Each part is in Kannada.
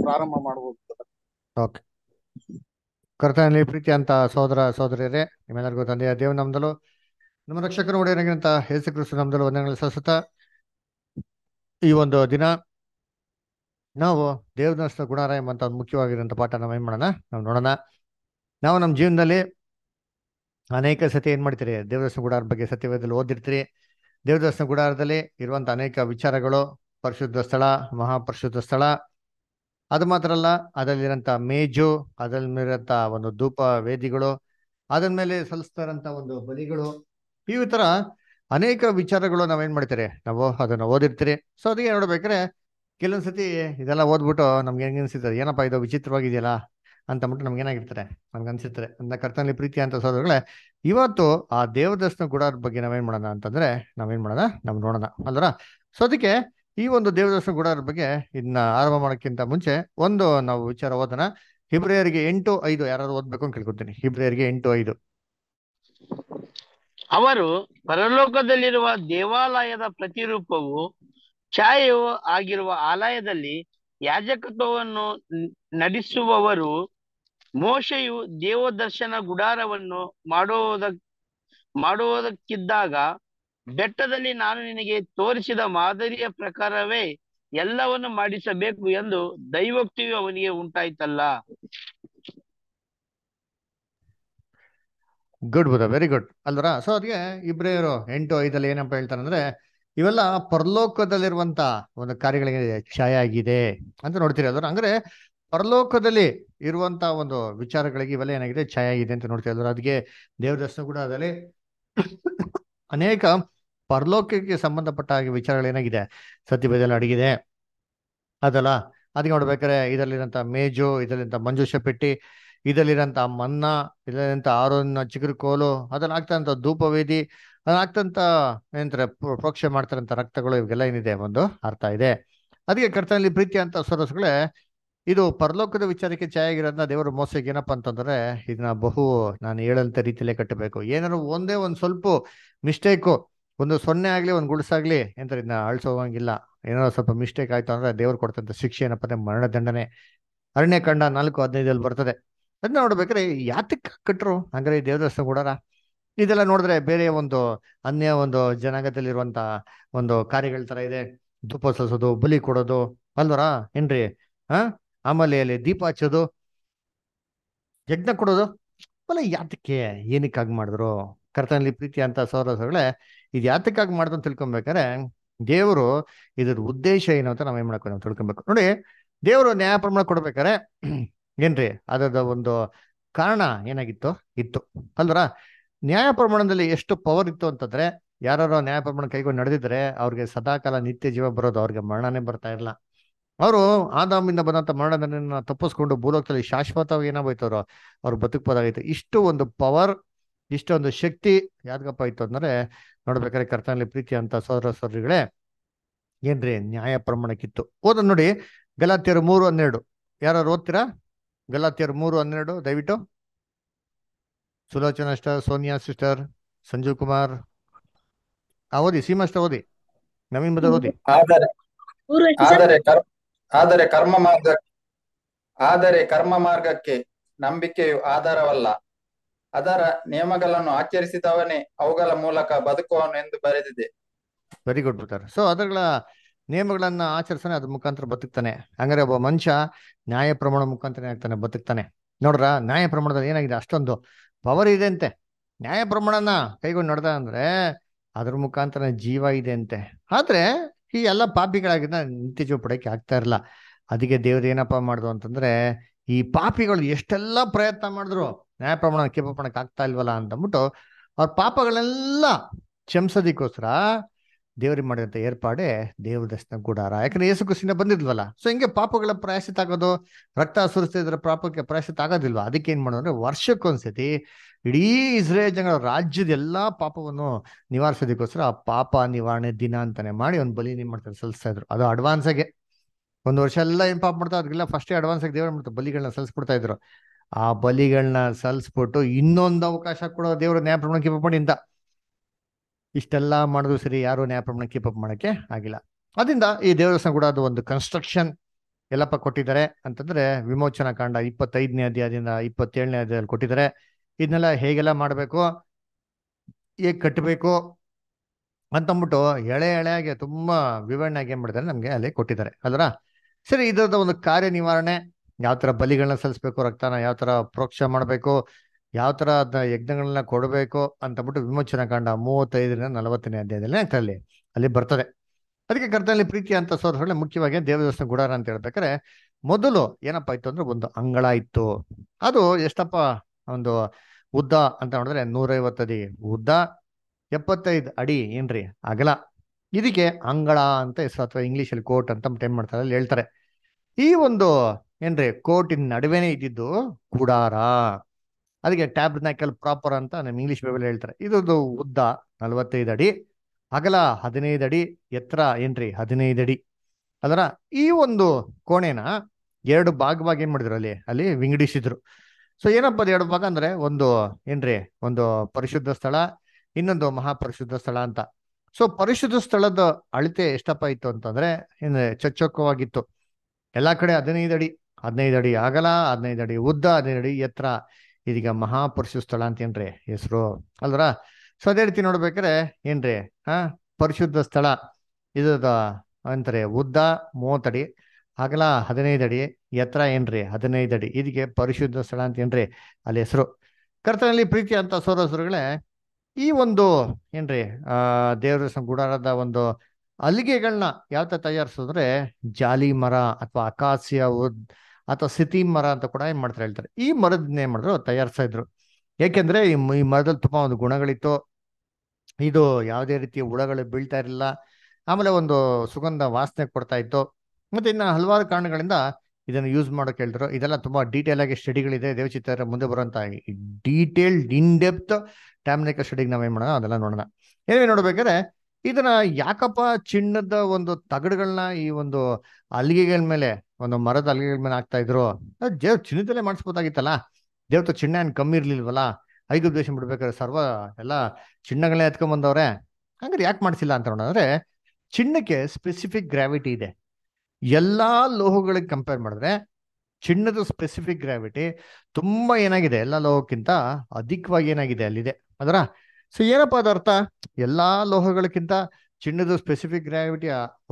ಪ್ರಾರಂಭ ಮಾಡಬಹುದು. ಓಕೆ. ಕರ್ತನಲ್ಲಿ ಪ್ರೀತಿ ಅಂತ ಸಹೋದರ ಸಹೋದರಿಯರೇ, ನಿಮ್ಮೆಲ್ಲರಿಗೂ ತಂದೆಯ ದೇವನಾಮದಲ್ಲೂ ನಮ್ಮ ರಕ್ಷಕನ ಒಡೆಯನಾಗಿರಂತ ಯೇಸು ಕ್ರಿಸ್ತ ನಾಮದಲ್ಲೂ ವಂದನೆಗಳು ಸಲ್ಲಿಸುತ್ತಾ, ಈ ಒಂದು ದಿನ ನಾವು ದೇವದರ್ಶನ ಗುಣಾರ ಎಂಬಂತ ಒಂದು ಮುಖ್ಯವಾಗಿರುವಂತ ಪಾಠ ನಾವು ಏನ್ ಮಾಡೋಣ, ನಾವು ನೋಡೋಣ. ನಾವು ನಮ್ಮ ಜೀವನದಲ್ಲಿ ಅನೇಕ ಸತಿ ಏನ್ ಮಾಡ್ತೀರಿ, ದೇವದರ್ಶನ ಗುಡಾರ ಬಗ್ಗೆ ಸತ್ಯವೇದದಲ್ಲಿ ಓದಿರ್ತೀರಿ. ದೇವದರ್ಶನ ಗುಡಾರದಲ್ಲಿ ಇರುವಂತ ಅನೇಕ ವಿಚಾರಗಳು, ಪರಿಶುದ್ಧ ಸ್ಥಳ, ಮಹಾಪರಿಶುದ್ಧ ಸ್ಥಳ, ಅದು ಮಾತ್ರ ಅಲ್ಲ, ಅದರಲ್ಲಿರೋಂಥ ಮೇಜು, ಅದರಲ್ಲಿರೋಂಥ ಒಂದು ಧೂಪ ವೇದಿಗಳು, ಅದರ ಮೇಲೆ ಸಲ್ಲಿಸ್ತಾರಂತ ಒಂದು ಬಲಿಗಳು, ಈ ತರ ಅನೇಕ ವಿಚಾರಗಳು ನಾವೇನ್ ಮಾಡ್ತೀರಿ, ನಾವು ಅದನ್ನ ಓದಿರ್ತೀರಿ. ಸೊ ಅದಕ್ಕೆ ನೋಡ್ಬೇಕಾದ್ರೆ ಕೆಲವೊಂದ್ಸತಿ ಇದೆಲ್ಲ ಓದ್ಬಿಟ್ಟು ನಮ್ಗೆ ಹೆಂಗ್ ಅನ್ಸಿರ್ತದೆ, ಏನಪ್ಪ ಇದು ವಿಚಿತ್ರವಾಗಿದೆಯಲ್ಲ ಅಂತಂದ್ಬಿಟ್ಟು ನಮ್ಗೆ ಏನಾಗಿರ್ತಾರೆ, ನಮ್ಗೆ ಅನ್ಸಿರ್ತಾರೆ. ಅಂತ ಕರ್ತನಲ್ಲಿ ಪ್ರೀತಿ ಅಂತ ಸೋದರಗಳೇ, ಇವತ್ತು ಆ ದೇವದರ್ಶನ ಗುಡಾರ ಬಗ್ಗೆ ನಾವೇನ್ ಮಾಡೋಣ ಅಂತಂದ್ರೆ, ನಾವೇನ್ ಮಾಡೋಣ, ನಾವು ನೋಡೋಣ ಅಲ್ವರ. ಸೊ ಅದಕ್ಕೆ ಈ ಒಂದು ದೇವದರ್ಶನ ಗುಡಾರ ಬಗ್ಗೆ ಇದನ್ನ ಆರಂಭ ಮಾಡೋಕ್ಕಿಂತ ಮುಂಚೆ ಒಂದು ನಾವು ವಿಚಾರ ಓದೋಣ. ಹಿಬ್ರಿಯರಿಗೆ 8:5 ಯಾರಾದ್ರು ಓದ್ಬೇಕು ಅಂತ ಕೇಳ್ಕೊತೀನಿ. ಹಿಬ್ರಿಯರಿಗೆ 8:5. ಅವರು ಪರಲೋಕದಲ್ಲಿರುವ ದೇವಾಲಯದ ಪ್ರತಿರೂಪವು ಛಾಯೆಯು ಆಗಿರುವ ಆಲಯದಲ್ಲಿ ಯಾಜಕತ್ವವನ್ನು ನಡೆಸುವವರು. ಮೋಶೆಯು ದೇವದರ್ಶನ ಗುಡಾರವನ್ನು ಮಾಡುವುದಕ್ಕಿದ್ದಾಗ ಬೆಟ್ಟದಲ್ಲಿ ನಾನು ನಿನಗೆ ತೋರಿಸಿದ ಮಾದರಿಯ ಪ್ರಕಾರವೇ ಎಲ್ಲವನ್ನು ಮಾಡಿಸಬೇಕು ಎಂದು ದೈವೋಕ್ತಿಯು ಅವನಿಗೆ ಉಂಟಾಯ್ತಲ್ಲ. ಗುಡ್ ಬುಧ, ವೆರಿ ಗುಡ್ ಅಲ್ವರ. ಸೊ ಅದಕ್ಕೆ ಇಬ್ರಿಯರು 8:5 ಏನಪ್ಪ ಹೇಳ್ತಾರಂದ್ರೆ, ಇವೆಲ್ಲ ಪರಲೋಕದಲ್ಲಿರುವಂತ ಒಂದು ಕಾರ್ಯಗಳಿಗೆ ಛಾಯೆ ಆಗಿದೆ ಅಂತ ನೋಡ್ತೀರಿ ಅಲ್ವರ. ಅಂದ್ರೆ ಪರಲೋಕದಲ್ಲಿ ಇರುವಂತ ಒಂದು ವಿಚಾರಗಳಿಗೆ ಇವೆಲ್ಲ ಏನಾಗಿದೆ, ಛಾಯೆ ಆಗಿದೆ ಅಂತ ನೋಡ್ತೀವಿ ಅಲ್ವರ. ಅದಕ್ಕೆ ದೇವದರ್ಶನ ಗುಡಾರದಲ್ಲಿ ಅನೇಕ ಪರಲೋಕಕ್ಕೆ ಸಂಬಂಧಪಟ್ಟ ಹಾಗೆ ವಿಚಾರಗಳು ಏನಾಗಿದೆ, ಸತ್ಯವೇದದಲ್ಲಿ ಅಡಗಿದೆ ಅದಲ್ಲ. ಅದಕ್ಕೆ ನೋಡ್ಬೇಕಾದ್ರೆ ಇದರಲ್ಲಿರೋಂಥ ಮೇಜು, ಇದರಲ್ಲಿಂತ ಮಂಜೂಷ ಪೆಟ್ಟಿ, ಇದರಲ್ಲಿರೋಂಥ ಮನ್ನ, ಇದರಲ್ಲಿರೋಂಥ ಆರೋನ ಚಿಗುರು ಕೋಲು, ಅದ್ರಲ್ಲಿ ಆಗ್ತಂತ ಧೂಪವೇದಿ, ಅದ್ರಲ್ಲಿ ಆಗ್ತಂತ ಏನಂತಾರೆ ಪ್ರೋಕ್ಷೆ ಮಾಡ್ತಾರಂತ ರಕ್ತಗಳು, ಇವೆಲ್ಲ ಏನಿದೆ ಒಂದು ಅರ್ಥ ಇದೆ. ಅದಕ್ಕೆ ಕರ್ತನಲ್ಲಿ ಪ್ರೀತಿ ಅಂತ ಸರಸ್ಗಳೇ, ಇದು ಪರಲೋಕದ ವಿಚಾರಕ್ಕೆ ಛಾಯೆ ಆಗಿರೋದನ್ನ ದೇವರು ಮೋಸಕ್ಕೆ ಏನಪ್ಪ ಅಂತಂದ್ರೆ, ಇದನ್ನ ನಾನು ಹೇಳಂತ ರೀತಿಯಲ್ಲೇ ಕಟ್ಟಬೇಕು. ಏನಾದ್ರು ಒಂದೇ ಒಂದು ಸ್ವಲ್ಪ ಮಿಸ್ಟೇಕು, ಒಂದು 0 ಆಗ್ಲಿ ಒಂದು ಗುಡ್ಸಾಗ್ಲಿ ಎಂತಾರೆ ಇದನ್ನ ಅಳಿಸೋವಂಗಿಲ್ಲ. ಏನಾದ್ರು ಸ್ವಲ್ಪ ಮಿಸ್ಟೇಕ್ ಆಯ್ತು ಅಂದ್ರೆ ದೇವ್ರು ಕೊಡ್ತಂತ ಶಿಕ್ಷೆ ಏನಪ್ಪ ಅಂದ್ರೆ ಮರಣದಂಡನೆ. ಅರಣ್ಯಕಾಂಡ 4:15 ಬರ್ತದೆ. ಅದನ್ನ ನೋಡ್ಬೇಕಾದ್ರೆ ಯಾತಕ್ಕೆ ಕಟ್ರು ಹಂಗಾರೆ ಈ ದೇವದರ್ಶನ ಗುಡಾರ? ಇದೆಲ್ಲ ನೋಡಿದ್ರೆ ಬೇರೆ ಒಂದು ಅನ್ಯ ಒಂದು ಜನಾಂಗದಲ್ಲಿರುವಂತ ಒಂದು ಕಾರ್ಯಗಳ ತರ ಇದೆ. ಧೂಪ ಸಲ್ಲಿಸೋದು, ಬಲಿ ಕೊಡೋದು ಅಲ್ವರ ಏನ್ರಿ, ಆಮೇಲೆ ಅಲ್ಲಿ ದೀಪ ಹಚ್ಚೋದು, ಯಜ್ಞ ಕೊಡೋದು, ಅಲ್ಲ ಯಾತಕ್ಕೆ, ಏನಕ್ಕಾಗಿ ಮಾಡಿದ್ರು? ಕರ್ತನಲ್ಲಿ ಪ್ರೀತಿ ಅಂತ ಸಹೋದರಗಳೇ, ಇದು ಯಾತಕ್ಕಾಗಿ ಮಾಡಿದ್ರು ಅಂತ ತಿಳ್ಕೊಬೇಕಾದ್ರೆ ದೇವರು ಇದ್ರ ಉದ್ದೇಶ ಏನು ಅಂತ ನಾವೇನ್ ಮಾಡ್ಕೊ ನಾವು ತಿಳ್ಕೊಬೇಕು. ನೋಡಿ, ದೇವರು ನ್ಯಾಯ ಪ್ರಮಾಣ ಕೊಡ್ಬೇಕಾರೆ ಏನ್ರಿ ಅದರದ ಒಂದು ಕಾರಣ ಏನಾಗಿತ್ತು ಇತ್ತು ಅಲ್ವರ. ನ್ಯಾಯ ಪ್ರಮಾಣದಲ್ಲಿ ಎಷ್ಟು ಪವರ್ ಇತ್ತು ಅಂತಂದ್ರೆ, ಯಾರು ನ್ಯಾಯ ಪ್ರಮಾಣ ಕೈಗೊಂಡು ನಡೆದಿದ್ರೆ ಅವ್ರಿಗೆ ಸದಾಕಾಲ ನಿತ್ಯ ಜೀವ ಬರೋದು, ಅವ್ರಿಗೆ ಮರಣನೇ ಬರ್ತಾ ಇರಲ್ಲ. ಅವರು ಆದಾಮಿಂದ ಬಂದಂತ ಮರಣದನ್ನ ತಪ್ಪಿಸ್ಕೊಂಡು ಭೂಲೋಕದಲ್ಲಿ ಶಾಶ್ವತವಾಗಿ ಏನಾಗೋಯ್ತವ್ರು, ಅವ್ರು ಬದುಕಬಹುದಾಗಿತ್ತು. ಇಷ್ಟು ಒಂದು ಪವರ್, ಇಷ್ಟೊಂದು ಶಕ್ತಿ ಯಾವ್ದಕ್ಕಪ್ಪ ಇತ್ತು ಅಂದ್ರೆ, ನೋಡ್ಬೇಕಾದ್ರೆ ಕರ್ತನಲ್ಲಿ ಪ್ರೀತಿ ಅಂತ ಸೋದರ ಸೋದರಿಗಳೇ ಏನ್ರಿ ನ್ಯಾಯ ಪ್ರಮಾಣಕ್ಕಿತ್ತು. ಓದ ನೋಡಿ, ಗಲಾತ್ಯರು 3:12 ಯಾರು ಓದ್ತೀರಾ? ಗಲಾತ್ಯರು 3:12 ದಯವಿಟ್ಟು. ಸುಲೋಚನಾ ಸಿಸ್ಟರ್, ಸೋನಿಯಾ ಸಿಸ್ಟರ್, ಸಂಜೀವ್ ಕುಮಾರ್ ಓದಿ. ಸೀಮಾ ಓದಿ. ನವೀನ್ ಬದರ್ ಓದಿ. ಆದರೆ ಆದರೆ ಕರ್- ಆದರೆ ಕರ್ಮ ಮಾರ್ಗ ಆದರೆ ಕರ್ಮ ಮಾರ್ಗಕ್ಕೆ ನಂಬಿಕೆಯು ಆಧಾರವಲ್ಲ, ಅದರ ನಿಯಮಗಳನ್ನು ಆಚರಿಸಿದವನೇ ಅವುಗಳ ಮೂಲಕ ಬದುಕುವವನು ಎಂದು ಬರೆದಿದೆ. Very good brother. ಸೊ ಅದರ ನಿಯಮಗಳನ್ನ ಆಚರಿಸ್ತಾನೆ, ಅದ್ರ ಮುಖಾಂತರ ಬದುಕ್ತಾನೆ. ಹಂಗಾರೆ ಒಬ್ಬ ಮನುಷ್ಯ ನ್ಯಾಯ ಪ್ರಮಾಣ ಮುಖಾಂತರ ಆಗ್ತಾನೆ, ಬದುಕ್ತಾನೆ. ನೋಡ್ರ, ನ್ಯಾಯ ಪ್ರಮಾಣದಲ್ಲಿ ಏನಾಗಿದೆ, ಅಷ್ಟೊಂದು ಪವರ್ ಇದೆ ಅಂತೆ. ನ್ಯಾಯ ಪ್ರಮಾಣನ ಕೈಗೊಂಡು ನಡೆದ ಅಂದ್ರೆ ಅದ್ರ ಮುಖಾಂತರ ಜೀವ ಇದೆ ಅಂತೆ. ಆದ್ರೆ ಈ ಎಲ್ಲ ಪಾಪಿಗಳಾಗಿದ್ದ ನಿತ್ಯ ಜೀವ ಪಡಕ್ಕೆ ಆಗ್ತಾ ಇರಲ್ಲ. ಅದಕ್ಕೆ ದೇವ್ರು ಏನಪ್ಪಾ ಮಾಡ್ದು ಅಂತಂದ್ರೆ, ಈ ಪಾಪಿಗಳು ಎಷ್ಟೆಲ್ಲ ಪ್ರಯತ್ನ ಮಾಡಿದ್ರು ನ್ಯಾಯ ಪ್ರಮಾಣ ಕೇಪಣಕ್ಕೆ ಆಗ್ತಾ ಇಲ್ವಲ್ಲ ಅಂತಂದ್ಬಿಟ್ಟು ಅವ್ರ ಪಾಪಗಳೆಲ್ಲ ಕ್ಷಮಿಸೋದಕ್ಕೋಸ್ಕರ ದೇವ್ರಿಗೆ ಮಾಡಿದಂತ ಏರ್ಪಾಡೆ ದೇವದರ್ಶನ ಗುಡಾರ. ಯಾಕಂದ್ರೆ ಯೇಸು ಕ್ರಿಸ್ತನಿಂದ ಬಂದಿದ್ವಲ್ಲ. ಸೊ ಹಿಂಗೆ ಪಾಪಗಳ ಪ್ರಾಯಶ್ಚಿತ್ತ ಆಗೋದು, ರಕ್ತ ಸುರಿಸ್ತಿದ್ರೆ ಪಾಪಕ್ಕೆ ಪ್ರಾಯಶ್ಚಿತ್ತ ಆಗೋದಿಲ್ವಾ? ಅದಕ್ಕೆ ಏನ್ ಮಾಡೋದು ಅಂದ್ರೆ, ವರ್ಷಕ್ಕೊಂದ್ಸತಿ ಇಡೀ ಇಸ್ರೇಲ್ ಜನಗಳ ರಾಜ್ಯದ ಎಲ್ಲಾ ಪಾಪವನ್ನು ನಿವಾರಿಸೋದಕ್ಕೋಸ್ಕರ ಆ ಪಾಪ ನಿವಾರಣೆ ದಿನ ಅಂತಾನೆ ಮಾಡಿ ಒಂದು ಬಲಿ ಮಾಡ್ತಾರೆ, ಸಲ್ಲಿಸ್ತಾ ಇದ್ರು. ಅದು ಅಡ್ವಾನ್ಸ್ ಆಗಿ ಒಂದು ವರ್ಷ ಎಲ್ಲ ಏನ್ ಪಾಪ ಮಾಡ್ತಾರೆ ಅದಕ್ಕೆಲ್ಲ ಫಸ್ಟೇ ಅಡ್ವಾನ್ಸ್ ಆಗಿ ದೇವ್ರ ಮಾಡ್ತಾರೆ, ಬಲಿಗಳನ್ನ ಸಲ್ಲಿಸ್ಬಿಡ್ತಾ ಇದ್ರು. ಆ ಬಲಿಗಳನ್ನ ಸಲ್ಲಿಸ್ಬಿಟ್ಟು ಇನ್ನೊಂದು ಅವಕಾಶ ಕೊಡೋ ದೇವ್ರ ನ್ಯಾಯ ಪ್ರಮಾಣ ಕೀಪ್ ಮಾಡಿ ಅಂತ ಇಷ್ಟೆಲ್ಲ ಮಾಡಿದ್ರು ಸರಿ, ಯಾರು ನ್ಯಾಯ ಪ್ರಮಾಣ ಕೀಪ್ ಮಾಡಕ್ಕೆ ಆಗಿಲ್ಲ. ಅದರಿಂದ ಈ ದೇವದರ್ಶನ ಕೂಡ ಅದು ಒಂದು ಕನ್ಸ್ಟ್ರಕ್ಷನ್ ಎಲ್ಲಪ್ಪ ಕೊಟ್ಟಿದ್ದಾರೆ ಅಂತಂದ್ರೆ ವಿಮೋಚನಾ ಕಾಂಡ 25ನೇ ಅಧ್ಯಾಯದಿಂದ 27ನೇ ಅಧ್ಯಾಯದಲ್ಲಿ ಕೊಟ್ಟಿದ್ದಾರೆ. ಇದನ್ನೆಲ್ಲ ಹೇಗೆಲ್ಲ ಮಾಡಬೇಕು, ಹೇಗೆ ಕಟ್ಟಬೇಕು ಅಂತಂದ್ಬಿಟ್ಟು ಎಳೆ ಎಳೆಯಾಗಿ ತುಂಬಾ ವಿವರಣೆಯಾಗಿ ಏನ್ ಮಾಡಿದ್ದಾರೆ ನಮ್ಗೆ ಅಲ್ಲಿ ಕೊಟ್ಟಿದ್ದಾರೆ ಅಲ್ರ. ಸರಿ, ಇದರದ ಒಂದು ಕಾರ್ಯ ನಿವಾರಣೆ, ಯಾವ ತರ ಬಲಿಗಳನ್ನ ಸಲ್ಲಿಸ್ಬೇಕು, ರಕ್ತನ ಯಾವ ತರ ಪ್ರೋಕ್ಷ ಮಾಡಬೇಕು, ಯಾವ ತರ ಅದನ್ನ ಯಜ್ಞಗಳನ್ನ ಕೊಡಬೇಕು ಅಂತಂದ್ಬಿಟ್ಟು ವಿಮೋಚನಾ ಕಾಂಡ 35ರಿಂದ 40ನೇ ಅಧ್ಯಾಯದಲ್ಲಿ ಅಲ್ಲಿ ಬರ್ತದೆ. ಅದಕ್ಕೆ ಕರ್ತನಲ್ಲಿ ಪ್ರೀತಿ ಅಂತ ಸೋದರಗಳೇ, ಮುಖ್ಯವಾಗಿ ದೇವದರ್ಶನ ಗುಡಾರ ಅಂತ ಹೇಳ್ಬೇಕಾದ್ರೆ ಮೊದಲು ಏನಪ್ಪಾ ಇತ್ತು ಅಂದ್ರೆ ಒಂದು ಅಂಗಳ ಇತ್ತು. ಅದು ಎಷ್ಟಪ್ಪ ಒಂದು ಉದ್ದ ಅಂತ ನೋಡಿದ್ರೆ 150 ಅಡಿ ಉದ್ದ, 75 ಅಡಿ ಏನ್ರಿ ಅಗಲ. ಇದಕ್ಕೆ ಅಂಗಳ ಅಂತ ಹೆಸರು, ಅಥವಾ ಇಂಗ್ಲಿಷಲ್ಲಿ ಕೋಟ್ ಅಂತ ಟೈಮ್ ಮಾಡ್ತಾರೆ, ಅಲ್ಲಿ ಹೇಳ್ತಾರೆ. ಈ ಒಂದು ಏನ್ರಿ ಕೋಟಿನ ನಡುವೆನೇ ಇದ್ದಿದ್ದು ಗುಡಾರ. ಅದಕ್ಕೆ ಟ್ಯಾಬ್ರ್ನಾಕಲ್ ಪ್ರಾಪರ್ ಅಂತ ನಮ್ಮ ಇಂಗ್ಲಿಷ್ ಬೈಬಲ್ ಹೇಳ್ತಾರೆ. ಇದು ಉದ್ದ 45 ಅಡಿ, ಅಗಲ 15 ಅಡಿ, ಎತ್ತರ ಏನ್ರಿ 15 ಅಡಿ. ಅದರ ಈ ಒಂದು ಕೋಣೆನ 2 ಭಾಗವಾಗಿ ಏನ್ ಮಾಡಿದ್ರು, ಅಲ್ಲಿ ವಿಂಗಡಿಸಿದ್ರು. ಸೊ ಏನಪ್ಪ ಅದು 2 ಭಾಗ ಅಂದ್ರೆ, ಒಂದು ಏನ್ರಿ ಒಂದು ಪರಿಶುದ್ಧ ಸ್ಥಳ, ಇನ್ನೊಂದು ಮಹಾಪರಿಶುದ್ಧ ಸ್ಥಳ ಅಂತ. ಸೊ ಪರಿಶುದ್ಧ ಸ್ಥಳದ ಅಳತೆ ಎಷ್ಟಪ್ಪ ಇತ್ತು ಅಂತಂದ್ರೆ ಏನ್ರಿ ಚಚ್ಚೊಕ್ಕವಾಗಿತ್ತು. ಎಲ್ಲಾ ಕಡೆ 15 ಅಡಿ, 15 ಅಡಿ ಅಗಲ, 15 ಅಡಿ ಉದ್ದ, 15 ಅಡಿ ಎತ್ತರ. ಇದೀಗ ಮಹಾಪರಿಶುದ್ಧ ಸ್ಥಳ ಅಂತ ಏನ್ರಿ ಹೆಸರು ಅಲ್ವರ. ಸೊ ಅದೇ ರೀತಿ ನೋಡ್ಬೇಕಾರೆ ಏನ್ರಿ ಪರಿಶುದ್ಧ ಸ್ಥಳ ಇದ ಅಂತಾರೆ ಉದ್ದ 30 ಅಡಿ, ಅಗಲ 15 ಅಡಿ, ಎತ್ತರ ಏನ್ರಿ 15 ಅಡಿ. ಇದಕ್ಕೆ ಪರಿಶುದ್ಧ ಸ್ಥಳ ಅಂತ ಏನ್ರಿ ಅಲ್ಲಿ ಹೆಸರು. ಕರ್ತನಲ್ಲಿ ಪ್ರೀತಿ ಅಂತ ಸೋದರಗಳೇ, ಈ ಒಂದು ಏನ್ರಿ ದೇವರ ಗುಡಾರದ ಒಂದು ಅಲ್ಲಿಗೆಗಳನ್ನ ಯಾವ ತರ ತಯಾರಿಸಿದ್ರೆ, ಜಾಲಿ ಮರ ಅಥವಾ ಅಕಾಸಿಯ ಅಥವಾ ಸಿತಿ ಮರ ಅಂತ ಕೂಡ ಏನ್ ಮಾಡ್ತಾರೆ ಹೇಳ್ತಾರೆ. ಈ ಮರದನ್ನ ಏನ್ ಮಾಡಿದ್ರು ತಯಾರಿಸ್ತಾ ಇದ್ರು. ಯಾಕೆಂದ್ರೆ ಈ ಮರದಲ್ಲಿ ತುಂಬಾ ಒಂದು ಗುಣಗಳಿತ್ತು. ಇದು ಯಾವುದೇ ರೀತಿಯ ಹುಳಗಳು ಬೀಳ್ತಾ ಇರಲಿಲ್ಲ. ಆಮೇಲೆ ಒಂದು ಸುಗಂಧ ವಾಸನೆ ಕೊಡ್ತಾ ಇತ್ತು. ಮತ್ತೆ ಇನ್ನು ಹಲವಾರು ಕಾರಣಗಳಿಂದ ಇದನ್ನು ಯೂಸ್ ಮಾಡೋಕೆ ಹೇಳಿದ್ರು. ಇದೆಲ್ಲ ತುಂಬಾ ಡೀಟೇಲ್ ಆಗಿ ಸ್ಟಡಿಗಳಿದೆ. ದೇವಚಿತ್ರ ಮುಂದೆ ಬರುವಂತ ಡೀಟೇಲ್ಡ್ ಇನ್ ಡೆಪ್ತ್ ಟ್ಯಾಬ್ರ್ನಾಕಲ್ ಸ್ಟಡಿಗೆ ನಾವೇನ್ ಮಾಡೋಣ ಅದೆಲ್ಲ ನೋಡೋಣ. ಏನೇನು ನೋಡ್ಬೇಕಾದ್ರೆ, ಇದನ್ನ ಯಾಕಪ್ಪ ಚಿನ್ನದ ಒಂದು ತಗಡುಗಳನ್ನ ಈ ಒಂದು ಅಲ್ಲಿಗೆಗಳ ಮೇಲೆ, ಒಂದು ಮರದ ಅಲ್ಲಿಗೆಗಳ ಮೇಲೆ ಹಾಕ್ತಾ ಇದ್ರು? ದೇವ್ ಚಿನ್ನದಲ್ಲೇ ಮಾಡಿಸ್ಬೋದಾಗಿತ್ತಲ್ಲ. ದೇವ್ರ ಚಿನ್ನ ಏನ್ ಕಮ್ಮಿ ಇರ್ಲಿಲ್ವಲ್ಲ. 5 ದೇಶ ಬಿಡ್ಬೇಕಾದ್ರೆ ಸರ್ವ ಎಲ್ಲ ಚಿನ್ನಗಳನ್ನೇ ಎತ್ಕೊಂಡ್ ಬಂದವ್ರೆ. ಹಂಗಾರೆ ಯಾಕೆ ಮಾಡಿಸಿಲ್ಲ ಅಂತ ನೋಡಿದ್ರೆ, ಚಿನ್ನಕ್ಕೆ ಸ್ಪೆಸಿಫಿಕ್ ಗ್ರಾವಿಟಿ ಇದೆ. ಎಲ್ಲಾ ಲೋಹಗಳಿಗೆ ಕಂಪೇರ್ ಮಾಡಿದ್ರೆ ಚಿನ್ನದ ಸ್ಪೆಸಿಫಿಕ್ ಗ್ರಾವಿಟಿ ತುಂಬಾ ಏನಾಗಿದೆ, ಎಲ್ಲಾ ಲೋಹಕ್ಕಿಂತ ಅಧಿಕವಾಗಿ ಏನಾಗಿದೆ ಅಲ್ಲಿದೆ ಅದರ. ಸೊ ಏನಪ್ಪಾ ಅದ ಅರ್ಥ? ಎಲ್ಲಾ ಲೋಹಗಳಕ್ಕಿಂತ ಚಿನ್ನದ ಸ್ಪೆಸಿಫಿಕ್ ಗ್ರಾವಿಟಿ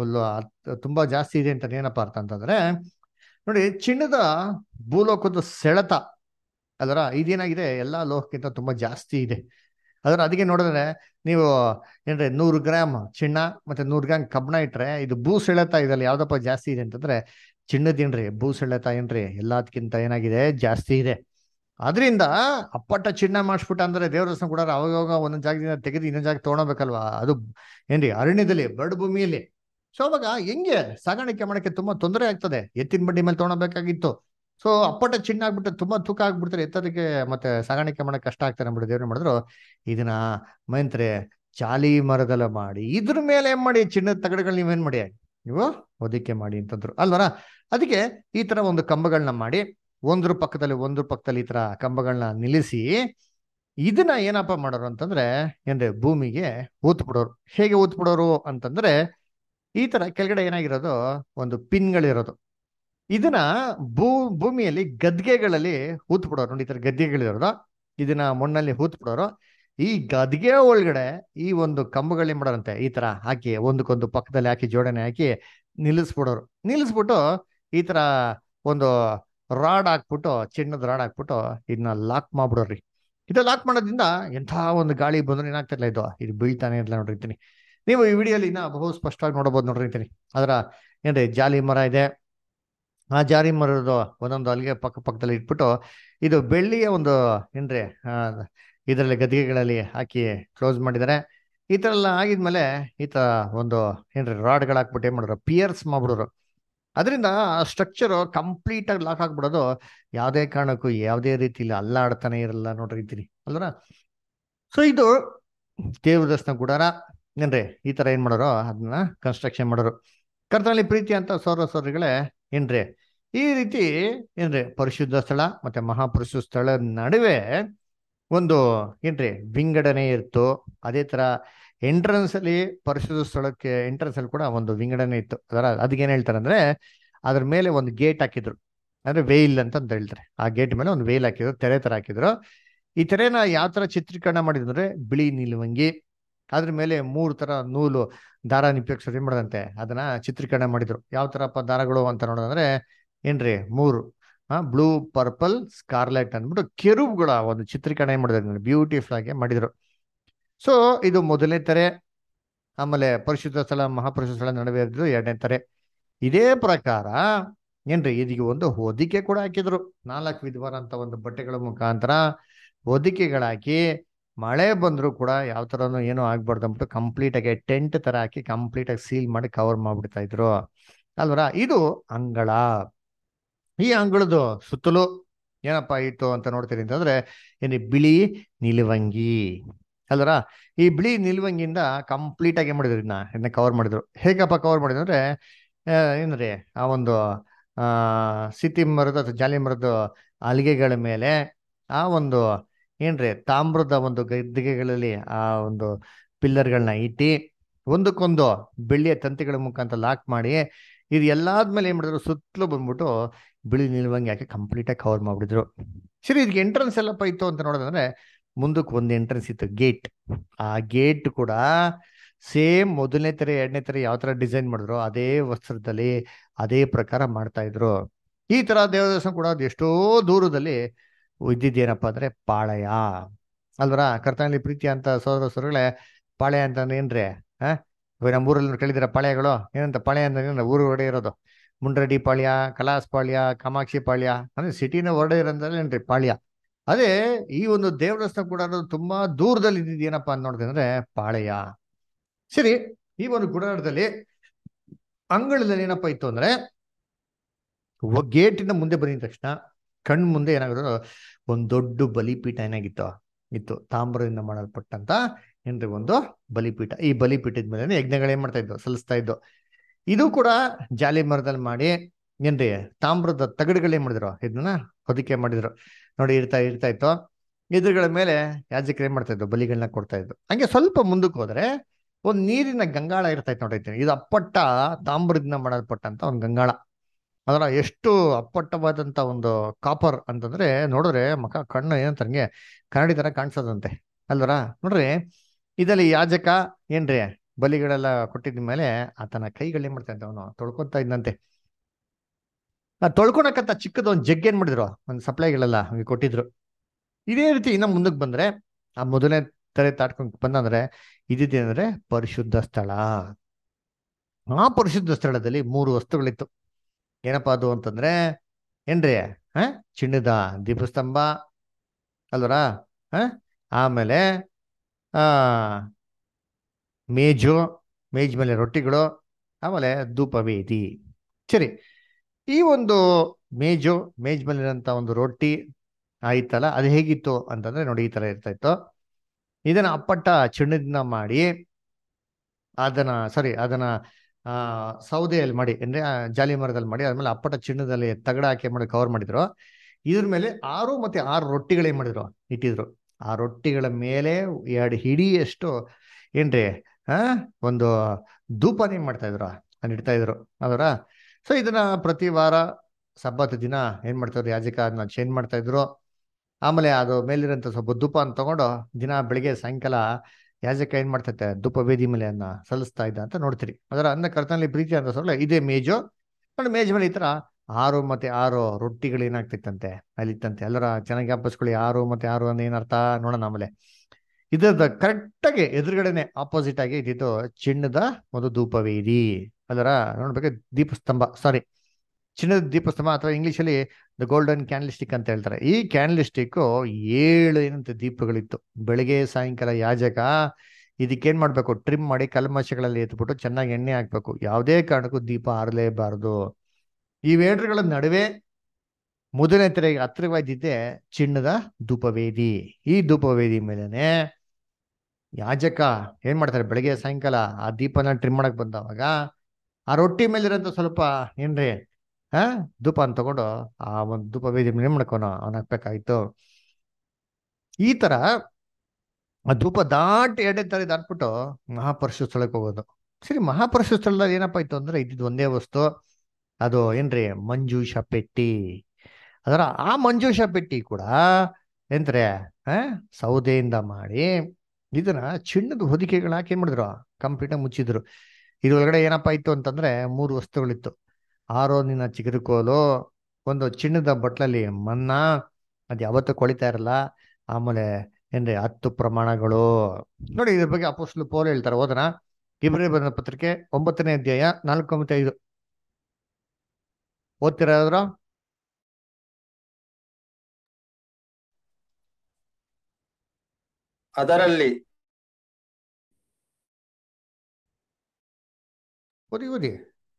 ತುಂಬಾ ಜಾಸ್ತಿ ಇದೆ ಅಂತ ಏನಪ್ಪಾ ಅರ್ಥ ಅಂತಂದ್ರೆ, ನೋಡಿ ಚಿನ್ನದ ಭೂಲೋಕದ ಸೆಳೆತ ಅದರ ಇದೇನಾಗಿದೆ ಎಲ್ಲಾ ಲೋಹಕ್ಕಿಂತ ತುಂಬಾ ಜಾಸ್ತಿ ಇದೆ ಅದರ. ಅದಕ್ಕೆ ನೋಡಿದ್ರೆ ನೀವು ಏನ್ರಿ 100 ಗ್ರಾಮ್ ಚಿನ್ನ ಮತ್ತೆ 100 ಗ್ರಾಮ್ ಕಬ್ಬಣ ಇಟ್ರೆ ಇದು ಭೂ ಸೆಳೆತ ಇದರಲ್ಲಿ ಯಾವ್ದಪ್ಪ ಜಾಸ್ತಿ ಇದೆ ಅಂತಂದ್ರೆ ಚಿನ್ನದೇನ್ರಿ ಭೂ ಸೆಳೆತ ಏನ್ರಿ ಎಲ್ಲದಕ್ಕಿಂತ ಏನಾಗಿದೆ ಜಾಸ್ತಿ ಇದೆ. ಅದರಿಂದ ಅಪ್ಪಟ್ಟ ಚಿನ್ನ ಮಾಡಿಸ್ಬಿಟ್ಟ ಅಂದ್ರೆ ದೇವರಸ್ನ ಕೂಡ ಅವಾಗ ಒಂದೊಂದು ಜಾಗದಿಂದ ತೆಗೆದು ಇನ್ನೊಂದು ಜಾಗ ತೊಗೊಳಬೇಕಲ್ವಾ. ಅದು ಏನ್ರಿ ಅರಣ್ಯದಲ್ಲಿ ಬರಡು ಭೂಮಿಯಲ್ಲಿ. ಸೊ ಅವಾಗ ಹೆಂಗೆ ಸಾಗಾಣಿಕೆ ಮಾಡಕ್ಕೆ ತುಂಬಾ ತೊಂದರೆ ಆಗ್ತದೆ. ಎತ್ತಿನ ಬಂಡಿ ಮೇಲೆ ತೊಗೊಳಬೇಕಾಗಿತ್ತು. ಸೊ ಅಪ್ಪಟ ಚಿನ್ನ ಆಗ್ಬಿಟ್ಟು ತುಂಬಾ ತೂಕ ಆಗ್ಬಿಡ್ತಾರೆ, ಎತ್ತೋದಕ್ಕೆ ಮತ್ತೆ ಸಾಗಾಣಿಕೆ ಮಾಡಕ್ ಕಷ್ಟ ಆಗ್ತಾರೆ ಅಂದ್ಬಿಟ್ಟು ದೇವ್ರು ಮಾಡಿದ್ರು ಇದನ್ನ ಮೈಂತ್ರೆ ಚಾಲಿ ಮರದಲ್ಲ ಮಾಡಿ ಇದ್ರ ಮೇಲೆ ಏನ್ ಮಾಡಿ ಚಿನ್ನದ ತಗಡುಗಳು ನೀವೇನ್ ಮಾಡಿ ನೀವು ಹೊದಿಕೆ ಮಾಡಿ ಅಂತಂದ್ರು ಅಲ್ವರ. ಅದಕ್ಕೆ ಈ ತರ ಒಂದು ಕಂಬಗಳನ್ನ ಮಾಡಿ ಒಂದ್ರ ಪಕ್ಕದಲ್ಲಿ ಈ ತರ ಕಂಬಗಳನ್ನ ನಿಲ್ಲಿಸಿ ಇದನ್ನ ಏನಪ್ಪಾ ಮಾಡೋರು ಅಂತಂದ್ರೆ ಏನ್ರಿ ಭೂಮಿಗೆ ಊತ್ ಬಿಡೋರು. ಹೇಗೆ ಊತ್ ಬಿಡೋರು ಅಂತಂದ್ರೆ, ಈ ತರ ಕೆಳಗಡೆ ಏನಾಗಿರೋದು ಒಂದು ಪಿನ್ಗಳಿರೋದು. ಇದನ್ನ ಭೂಮಿಯಲ್ಲಿ ಗದ್ಗೆಗಳಲ್ಲಿ ಹೂತ್ ಬಿಡೋರು. ನೋಡಿ ಈ ತರ ಗದ್ಗೆಗಳಿರೋದು, ಇದನ್ನ ಮಣ್ಣಲ್ಲಿ ಹೂತ್ ಬಿಡೋರು. ಈ ಗದ್ಗೆ ಒಳಗಡೆ ಈ ಒಂದು ಕಂಬಗಳೇನ್ ಮಾಡೋರಂತೆ ಈ ತರ ಹಾಕಿ ಒಂದಕ್ಕೊಂದು ಪಕ್ಕದಲ್ಲಿ ಹಾಕಿ ಜೋಡಣೆ ಹಾಕಿ ನಿಲ್ಲಿಸ್ಬಿಟ್ಟು ಈ ತರ ಒಂದು ರಾಡ್ ಹಾಕ್ಬಿಟ್ಟು, ಚಿನ್ನದ ರಾಡ್ ಹಾಕ್ಬಿಟ್ಟು ಇದನ್ನ ಲಾಕ್ ಮಾಡ್ಬಿಡೋರಿ. ಇದು ಲಾಕ್ ಮಾಡೋದ್ರಿಂದ ಎಂಥ ಒಂದು ಗಾಳಿ ಬಂದ್ರೆ ಏನಾಗ್ತಿರ್ಲ ಇದು ಬೀಳ್ತಾನೆ ಇರ್ಲ ನೋಡಿರ್ತೀನಿ. ನೀವು ಈ ವಿಡಿಯೋಲಿ ಇನ್ನ ಬಹು ಸ್ಪಷ್ಟವಾಗಿ ನೋಡಬಹುದು ನೋಡಿರ್ತೀನಿ. ಅದರ ಏನ್ರಿ ಜಾಲಿ ಮರ ಇದೆ. ಆ ಜಾರಿ ಮರದ ಒಂದೊಂದು ಅಲ್ಲಿಗೆ ಪಕ್ಕದಲ್ಲಿ ಇಟ್ಬಿಟ್ಟು ಇದು ಬೆಳ್ಳಿಯ ಒಂದು ಏನ್ರಿ ಇದರಲ್ಲಿ ಗದ್ದಿಗೆಗಳಲ್ಲಿ ಹಾಕಿ ಕ್ಲೋಸ್ ಮಾಡಿದ್ದಾರೆ. ಈ ತರ ಎಲ್ಲ ಆಗಿದ್ಮೇಲೆ ಈ ತರ ಒಂದು ಏನ್ರಿ ರಾಡ್ಗಳು ಹಾಕ್ಬಿಟ್ಟು ಏನ್ ಮಾಡಿದ್ರು ಪಿಯರ್ಸ್ ಮಾಡ್ಬಿಡೋರು. ಅದರಿಂದ ಆ ಸ್ಟ್ರಕ್ಚರ್ ಕಂಪ್ಲೀಟ್ ಆಗಿ ಲಾಕ್ ಆಗ್ಬಿಡೋದು. ಯಾವುದೇ ಕಾರಣಕ್ಕೂ ಯಾವುದೇ ರೀತಿಲಿ ಅಲ್ಲಾಡ್ತಾನೆ ಇರಲ್ಲ ನೋಡಿರ್ತೀನಿ ಅಲ್ವರ. ಸೊ ಇದು ದೇವದರ್ಶನ ಗುಡಾರ ಏನ್ರಿ ಈ ತರ ಏನ್ ಮಾಡೋರು ಅದನ್ನ ಕನ್ಸ್ಟ್ರಕ್ಷನ್ ಮಾಡೋರು. ಕರ್ತನಲ್ಲಿ ಪ್ರೀತಿ ಅಂತ ಸೋದರಗಳೇ ಏನ್ರಿ ಈ ರೀತಿ ಏನ್ರಿ ಪರಿಶುದ್ಧ ಸ್ಥಳ ಮತ್ತೆ ಮಹಾಪರಿಶುದ್ಧ ಸ್ಥಳ ನಡುವೆ ಒಂದು ಏನ್ರಿ ವಿಂಗಡಣೆ ಇತ್ತು. ಅದೇ ತರ ಎಂಟ್ರೆನ್ಸ್ ಅಲ್ಲಿ ಪರಿಶುದ್ಧ ಸ್ಥಳಕ್ಕೆ ಎಂಟ್ರೆನ್ಸ್ ಅಲ್ಲಿ ಕೂಡ ಒಂದು ವಿಂಗಡಣೆ ಇತ್ತು. ಅದರ ಅದಕ್ಕೇನ್ ಹೇಳ್ತಾರೆ ಅಂದ್ರೆ ಅದ್ರ ಮೇಲೆ ಒಂದು ಗೇಟ್ ಹಾಕಿದ್ರು, ಅಂದ್ರೆ ವೇಲ್ ಅಂತ ಹೇಳ್ತಾರೆ. ಆ ಗೇಟ್ ಮೇಲೆ ಒಂದು ವೇಲ್ ಹಾಕಿದ್ರು, ತೆರೆ ತರ ಹಾಕಿದ್ರು. ಈ ತೆರೆನ ಯಾವ ತರ ಚಿತ್ರೀಕರಣ ಮಾಡಿದ್ರು ಅಂದ್ರೆ ಬಿಳಿ ನಿಲುವಂಗಿ, ಅದ್ರ ಮೇಲೆ 3 ತರ ನೂಲು ದಾರ ನಿಪ್ಪೆಕ್ಸರಿ ಮಾಡದಂತೆ ಅದನ್ನ ಚಿತ್ರೀಕರಣ ಮಾಡಿದ್ರು. ಯಾವ ತರಪ್ಪ ದಾರಗಳು ಅಂತ ನೋಡೋದಂದ್ರೆ ಏನ್ರಿ 3 ಬ್ಲೂ, ಪರ್ಪಲ್, ಸ್ಕಾರ್ಲೆಟ್ ಅಂದ್ಬಿಟ್ಟು ಕೆರೂಬ್ಗಳ ಒಂದು ಚಿತ್ರೀಕರಣ ಮಾಡಿದ್ರು, ಬ್ಯೂಟಿಫುಲ್ ಆಗಿ ಮಾಡಿದ್ರು. ಸೊ ಇದು ಮೊದಲನೇ ತೆರೆ. ಆಮೇಲೆ ಪರಿಶುದ್ಧ ಸ್ಥಳ ಮಹಾಪರಿಶುದ್ಧ ಸ್ಥಳ ನಡುವೆ ಇದ್ದು 2ನೇ ತೆರೆ. ಇದೇ ಪ್ರಕಾರ ಏನ್ರಿ ಇದೀಗ ಒಂದು ಹೊದಿಕೆ ಕೂಡ ಹಾಕಿದ್ರು, 4 ವಿಧವಾದ ಅಂತ ಒಂದು ಬಟ್ಟೆಗಳ ಮುಖಾಂತರ ಹೊದಿಕೆಗಳಾಕಿ ಮಳೆ ಬಂದ್ರು ಕೂಡ ಯಾವ ತರನು ಏನೋ ಆಗ್ಬಾರ್ದು ಅಂದ್ಬಿಟ್ಟು ಕಂಪ್ಲೀಟ್ ಆಗಿ ಟೆಂಟ್ ತರ ಹಾಕಿ ಕಂಪ್ಲೀಟ್ ಆಗಿ ಸೀಲ್ ಮಾಡಿ ಕವರ್ ಮಾಡ್ಬಿಡ್ತಾ ಇದ್ರು ಅಲ್ವರ. ಇದು ಅಂಗಳ. ಈ ಅಂಗಳದ ಸುತ್ತಲೂ ಏನಪ್ಪಾ ಇತ್ತು ಅಂತ ನೋಡ್ತೀರಿ ಅಂತಂದ್ರೆ ಏನಿ ಬಿಳಿ ನಿಲುವಂಗಿ ಅಲ್ವರ. ಈ ಬಿಳಿ ನಿಲುವಂಗಿಯಿಂದ ಕಂಪ್ಲೀಟ್ ಆಗಿ ಮಾಡಿದ್ರು, ಇದನ್ನ ಕವರ್ ಮಾಡಿದ್ರು. ಹೇಗಪ್ಪ ಕವರ್ ಮಾಡಿದ್ರು ಅಂದ್ರೆ ಏನ್ರಿ ಆ ಒಂದು ಸಿತಿ ಮರದ ಅಥವಾ ಜಾಲಿ ಮರದ ಹಲಿಗೆಗಳ ಮೇಲೆ ಆ ಒಂದು ಏನ್ರಿ ತಾಮ್ರದ ಒಂದು ಗದ್ದಿಗೆಗಳಲ್ಲಿ ಆ ಒಂದು ಪಿಲ್ಲರ್ಗಳನ್ನ ಇಟ್ಟು ಒಂದಕ್ಕೊಂದು ಬೆಳ್ಳಿಯ ತಂತಿಗಳ ಮುಖಾಂತರ ಲಾಕ್ ಮಾಡಿ ಇದು ಎಲ್ಲಾದ್ಮೇಲೆ ಏನ್ ಮಾಡಿದ್ರು ಸುತ್ತಲೂ ಬಂದ್ಬಿಟ್ಟು ಬಿಳಿ ನಿಲುವಂಗಿ ಹಾಕಿ ಕಂಪ್ಲೀಟ್ ಆಗಿ ಕವರ್ ಮಾಡ್ಬಿಟ್ಟಿದ್ರು. ಸರಿ, ಇದಕ್ಕೆ ಎಂಟ್ರೆನ್ಸ್ ಎಲ್ಲಪ್ಪ ಇತ್ತು ಅಂತ ನೋಡೋದಂದ್ರೆ ಮುಂದಕ್ಕೆ ಒಂದು ಎಂಟ್ರೆನ್ಸ್ ಇತ್ತು, ಗೇಟ್. ಆ ಗೇಟ್ ಕೂಡ ಸೇಮ್ ಮೊದಲನೇ ತೆರೆ 2ನೇ ತೆರೆ ಯಾವ ತರ ಡಿಸೈನ್ ಮಾಡಿದ್ರು ಅದೇ ವಸ್ತ್ರದಲ್ಲಿ ಅದೇ ಪ್ರಕಾರ ಮಾಡ್ತಾ ಇದ್ರು. ಈ ತರ ದೇವದರ್ಶನ ಕೂಡ ಅದು ಎಷ್ಟೋ ದೂರದಲ್ಲಿ ಇದ್ದಿದ್ದೇನಪ್ಪ ಅಂದ್ರೆ ಪಾಳಯ ಅಲ್ವರ. ಕರ್ತನಲ್ಲಿ ಪ್ರೀತಿ ಅಂತ ಸೋದರ ಸೋದರಗಳೇ, ಪಾಳ್ಯ ಅಂತ ಏನ್ರಿ ನಮ್ಮೂರಲ್ಲಿ ಕೇಳಿದಿರ ಪಾಳ್ಯಗಳು ಏನಂತ? ಪಾಳ್ಯ ಅಂತ ಊರು ಹೊರಡೆ ಇರೋದು ಮುಂಡ್ರಡಿ ಪಾಳ್ಯ, ಕಲಾಸ್ ಪಾಳ್ಯ, ಕಾಮಾಕ್ಷಿ ಪಾಳ್ಯ, ಅಂದ್ರೆ ಸಿಟಿನ ಹೊರಡೆ ಇರೋದ್ರಲ್ಲಿ ಏನ್ರಿ ಪಾಳ್ಯ. ಅದೇ ಈ ಒಂದು ದೇವರಸ್ಥಾನ ಕೂಡ ತುಂಬಾ ದೂರದಲ್ಲಿ ಇದ್ದಿದ್ದು ಏನಪ್ಪಾ ಅಂತ ನೋಡಿದ್ರೆ ಅಂದ್ರೆ ಪಾಳ್ಯ. ಸರಿ, ಈ ಒಂದು ಗುಡಾರದಲ್ಲಿ ಅಂಗಳದಲ್ಲಿ ಏನಪ್ಪಾ ಇತ್ತು ಅಂದ್ರೆ ಗೇಟಿನ ಮುಂದೆ ಬಂದಿದ ತಕ್ಷಣ ಕಣ್ ಮುಂದೆ ಏನಾಗಿರೋ ಒಂದು ದೊಡ್ಡ ಬಲಿಪೀಠ ಇತ್ತು, ತಾಮ್ರದಿಂದ ಮಾಡಲ್ಪಟ್ಟಂತ ಏನ್ರಿ ಒಂದು ಬಲಿಪೀಠ. ಈ ಬಲಿಪೀಠದ ಮೇಲೆ ಯಜ್ಞಗಳು ಏನ್ ಮಾಡ್ತಾ ಇದ್ದು, ಸಲ್ಲಿಸ್ತಾ ಇದ್ದು. ಇದು ಕೂಡ ಜಾಲಿ ಮರದಲ್ಲಿ ಮಾಡಿ ಏನ್ರಿ ತಾಮ್ರದ ತಗಡುಗಳೇನ್ ಮಾಡಿದ್ರು, ಇದನ್ನ ಹೊದಿಕೆ ಮಾಡಿದ್ರು ನೋಡಿ. ಇರ್ತಾ ಇತ್ತು. ಇದ್ರಗಳ ಮೇಲೆ ಯಾಜಕರು ಏನ್ ಮಾಡ್ತಾ ಇದ್ರು, ಬಲಿಗಳನ್ನ ಕೊಡ್ತಾ ಇದ್ರು. ಹಂಗೆ ಸ್ವಲ್ಪ ಮುಂದಕ್ಕೆ ಹೋದ್ರೆ ಒಂದು ನೀರಿನ ಗಂಗಾಳ ಇರ್ತಾ ಇತ್ತು ನೋಡೈತಿ. ಇದು ಅಪ್ಪಟ್ಟ ತಾಮ್ರದಿಂದ ಮಾಡಲ್ಪಟ್ಟಂತ ಒಂದು ಗಂಗಾಳ. ಅದರ ಎಷ್ಟು ಅಪ್ಪಟ್ಟವಾದಂತ ಒಂದು ಕಾಪರ್ ಅಂತಂದ್ರೆ ನೋಡಿದ್ರೆ ಕಣ್ಣು ಏನಂತ ಹಂಗೆ ಕನ್ನಡಿ ತರ ಕಾಣಿಸೋದಂತೆ ಅಲ್ವರ. ನೋಡ್ರಿ, ಇದರಲ್ಲಿ ಯಾಜಕ ಏನ್ರಿ ಬಲಿಗಳೆಲ್ಲ ಕೊಟ್ಟಿದ ಮೇಲೆ ಆತನ ಕೈಗಳು ಏನ್ ಮಾಡ್ತಾ ಇದ್ದ, ಅವನು ತೊಳ್ಕೊಂತ ಇದ್ದಂತೆ. ಆ ತೊಳ್ಕೊಳಕಂತ ಚಿಕ್ಕದ ಒಂದು ಜಗ್ ಏನ್ ಮಾಡಿದ್ರು, ಒಂದು ಸಪ್ಲೈಗಳೆಲ್ಲ ಹಂಗೆ ಕೊಟ್ಟಿದ್ರು. ಇದೇ ರೀತಿ ಇನ್ನ ಮುಂದಕ್ಕೆ ಬಂದ್ರೆ ಆ ಮೊದಲನೇ ತರ ತಾಟ್ಕೊಂಡ್ ಬಂದಂದ್ರೆ ಇದೇನಂದ್ರೆ ಪರಿಶುದ್ಧ ಸ್ಥಳ. ಆ ಪರಿಶುದ್ಧ ಸ್ಥಳದಲ್ಲಿ 3 ವಸ್ತುಗಳಿತ್ತು. ಏನಪ್ಪಾ ಅದು ಅಂತಂದ್ರೆ ಏನ್ರಿ ಚಿನ್ನದ ದೀಪಸ್ತಂಭ ಅಲ್ವರ. ಆಮೇಲೆ ಆ ಮೇಜ್ ಮೇಲೆ ರೊಟ್ಟಿಗಳು, ಆಮೇಲೆ ಧೂಪವೇದಿ. ಸರಿ, ಈ ಒಂದು ಮೇಜ್ ಮೇಲಿರೋಂಥ ಒಂದು ರೊಟ್ಟಿ ಆಯ್ತಲ್ಲ, ಅದು ಹೇಗಿತ್ತು ಅಂತಂದ್ರೆ ನೋಡಿ ಈ ತರ ಇರ್ತಾ ಇತ್ತು. ಇದನ್ನ ಅಪ್ಪಟ್ಟ ಚಿನ್ನದಿಂದ ಮಾಡಿ ಅದನ್ನ ಸೌದೆಯಲ್ಲಿ ಮಾಡಿ ಅಂದ್ರೆ ಜಾಲಿ ಮರದಲ್ಲಿ ಮಾಡಿ ಅದ್ಮೇಲೆ ಅಪ್ಪಟ ಚಿನ್ನದಲ್ಲಿ ತಗಡ ಹಾಕಿ ಮಾಡಿ ಕವರ್ ಮಾಡಿದ್ರು. ಇದ್ರ ಮೇಲೆ 6 ಮತ್ತೆ 6 ರೊಟ್ಟಿಗಳೇನ್ ಮಾಡಿದ್ರು, ಇಟ್ಟಿದ್ರು. ಆ ರೊಟ್ಟಿಗಳ ಮೇಲೆ 2 ಹಿಡಿಯಷ್ಟು ಏನ್ರಿ ಒಂದು ಧೂಪನ ಏನ್ ಮಾಡ್ತಾ ಇದ್ರು, ಅಲ್ಲಿ ಇಡ್ತಾ ಇದ್ರು ಅದರ. ಸೊ ಇದನ್ನ ಪ್ರತಿ ವಾರ ಸಬ್ಬತ್ ದಿನ ಏನ್ ಮಾಡ್ತಾ ಇದ್ರು, ಯಾಜಕ ಅದನ್ನ ಚೇಂಜ್ ಮಾಡ್ತಾ ಇದ್ರು. ಆಮೇಲೆ ಅದು ಮೇಲಿರೋಂಥ ಸ್ವಲ್ಪ ಧೂಪ ಅಂತ ತಗೊಂಡು ದಿನ ಬೆಳಿಗ್ಗೆ ಸಾಯಂಕಾಲ ಯಾಜಕ ಏನ್ ಮಾಡ್ತೈತೆ ಧೂಪ ವೇದಿ ಮೇಲೆ ಅದನ್ನ ಸಲ್ಲಿಸ್ತಾ ಇದ್ದ ಅಂತ ನೋಡ್ತೀರಿ. ಅದರ ಅನ್ನ ಕರ್ತನಲ್ಲಿ ಪ್ರೀತಿ ಅಂತ ಸೊಲ್ಲ ಇದೇ ಮೇಜು. ಮೇಜ್ ಮೇಲೆ ಈ ತರ 6 ಮತ್ತೆ 6 ರೊಟ್ಟಿಗಳು ಏನಾಗ್ತಿತ್ತಂತೆ ಅಲ್ಲಿ ಇತ್ತಂತೆ. ಎಲ್ಲರ ಚೆನ್ನಾಗಿ ಜ್ಞಾಪಿಸ್ಕೊಳ್ಳಿ, 6 ಮತ್ತೆ 6 ಅಂದ್ರೆ ಏನರ್ಥ ನೋಡೋಣ. ಆಮೇಲೆ ಇದ್ರದ ಕರೆಕ್ಟಾಗಿ ಎದುರುಗಡೆನೆ ಆಪೋಸಿಟ್ ಆಗಿ ಇದ್ದಿದ್ದು ಚಿನ್ನದ ಒಂದು ಧೂಪವೇದಿ ಅಲ್ಲರ. ನೋಡ್ಬೇಕು ದೀಪಸ್ತಂಭ, ಚಿನ್ನದ ದೀಪಸ್ತಂಭ ಅಥವಾ ಇಂಗ್ಲಿಷಲ್ಲಿ ದ ಗೋಲ್ಡನ್ ಕ್ಯಾನ್ಲಿಸ್ಟಿಕ್ ಅಂತ ಹೇಳ್ತಾರೆ. ಈ ಕ್ಯಾನ್ಲಿಸ್ಟಿಕ್ 7 ಏನಂತೆ ದೀಪಗಳಿತ್ತು. ಬೆಳಿಗ್ಗೆ ಸಾಯಂಕಾಲ ಯಾಜಕ ಇದಕ್ಕೇನ್ ಮಾಡ್ಬೇಕು, ಟ್ರಿಮ್ ಮಾಡಿ ಕಲ್ಮಶಗಳಲ್ಲಿ ಎತ್ಬಿಟ್ಟು ಚೆನ್ನಾಗಿ ಎಣ್ಣೆ ಹಾಕ್ಬೇಕು. ಯಾವುದೇ ಕಾರಣಕ್ಕೂ ದೀಪ ಆರಲೇಬಾರದು. ಈ ವೇಡ್ರಗಳ ನಡುವೆ ಮೊದಲನೇ ತೆರೆಗೆ ಹತ್ತಿರವಾಗಿದ್ದೆ ಚಿನ್ನದ ಧೂಪವೇದಿ. ಈ ಧೂಪವೇದಿ ಮೇಲೆನೆ ಯಾಜಕ ಏನ್ ಮಾಡ್ತಾರೆ, ಬೆಳಗ್ಗೆ ಸಾಯಂಕಾಲ ಆ ದೀಪನ ಟ್ರಿಮ್ ಮಾಡಕ್ ಬಂದವಾಗ ಆ ರೊಟ್ಟಿ ಮೇಲಿರೋಂಥ ಸ್ವಲ್ಪ ಏನ್ರಿ ಧೂಪ ಅಂತ ತಗೊಂಡು ಆ ಒಂದು ಧೂಪವೇದಿ ಮೇಲೆ ಮಾಡ್ಕೋಣ ಅವನ್ ಹಾಕ್ಬೇಕಾಯ್ತು. ಈ ತರ ಆ ಧೂಪ ದಾಟಿ 2ನೇ ತರ ದಾಟ್ಬಿಟ್ಟು ಮಹಾಪರಿಶುದ್ಧ ಸ್ಥಳಕ್ಕೆ ಹೋಗೋದು. ಸರಿ, ಮಹಾಪರಿಶುದ್ಧ ಸ್ಥಳದಲ್ಲಿ ಏನಪ್ಪಾ ಇತ್ತು ಅಂದ್ರೆ ಇದ್ದಿದ್ದು ಒಂದೇ ವಸ್ತು, ಅದು ಏನ್ರಿ ಮಂಜೂಷ ಪೆಟ್ಟಿ. ಅದರ ಆ ಮಂಜೂಷ ಪೆಟ್ಟಿ ಕೂಡ ಎಂದ್ರೆ ಸೌದೆಯಿಂದ ಮಾಡಿ ಇದನ್ನ ಚಿನ್ನದ ಹೊದಿಕೆಗಳು ಹಾಕಿ ಏನ್ ಮಾಡಿದ್ರು, ಕಂಪ್ಲೀಟಾಗಿ ಮುಚ್ಚಿದ್ರು. ಇದ್ರೊಳಗಡೆ ಏನಪ್ಪಾ ಇತ್ತು ಅಂತಂದ್ರೆ 3 ವಸ್ತುಗಳಿತ್ತು. ಆರೋನಿನ ಚಿಗುರುಕೋಲು, ಒಂದು ಚಿನ್ನದ ಬಟ್ಲಲ್ಲಿ ಮನ್ನ, ಅದು ಯಾವತ್ತೂ ಕೊಳಿತಾ ಇರಲ್ಲ. ಆಮೇಲೆ ಏನ್ರಿ 10 ಪ್ರಮಾಣಗಳು. ನೋಡಿ ಇದ್ರ ಬಗ್ಗೆ ಅಪೊಸ್ತಲ ಪೌಲ ಹೇಳ್ತಾರೆ, ಓದನ. ಇಬ್ರಿಯರ ಬರೆದ ಪತ್ರಿಕೆ 9ನೇ ಅಧ್ಯಾಯ 4 ಮತ್ತು 5 ಓದ್ತೀರಾ ಯಾರಾದ್ರು? ಅದರಲ್ಲಿ ಓದಿ ಓದಿ.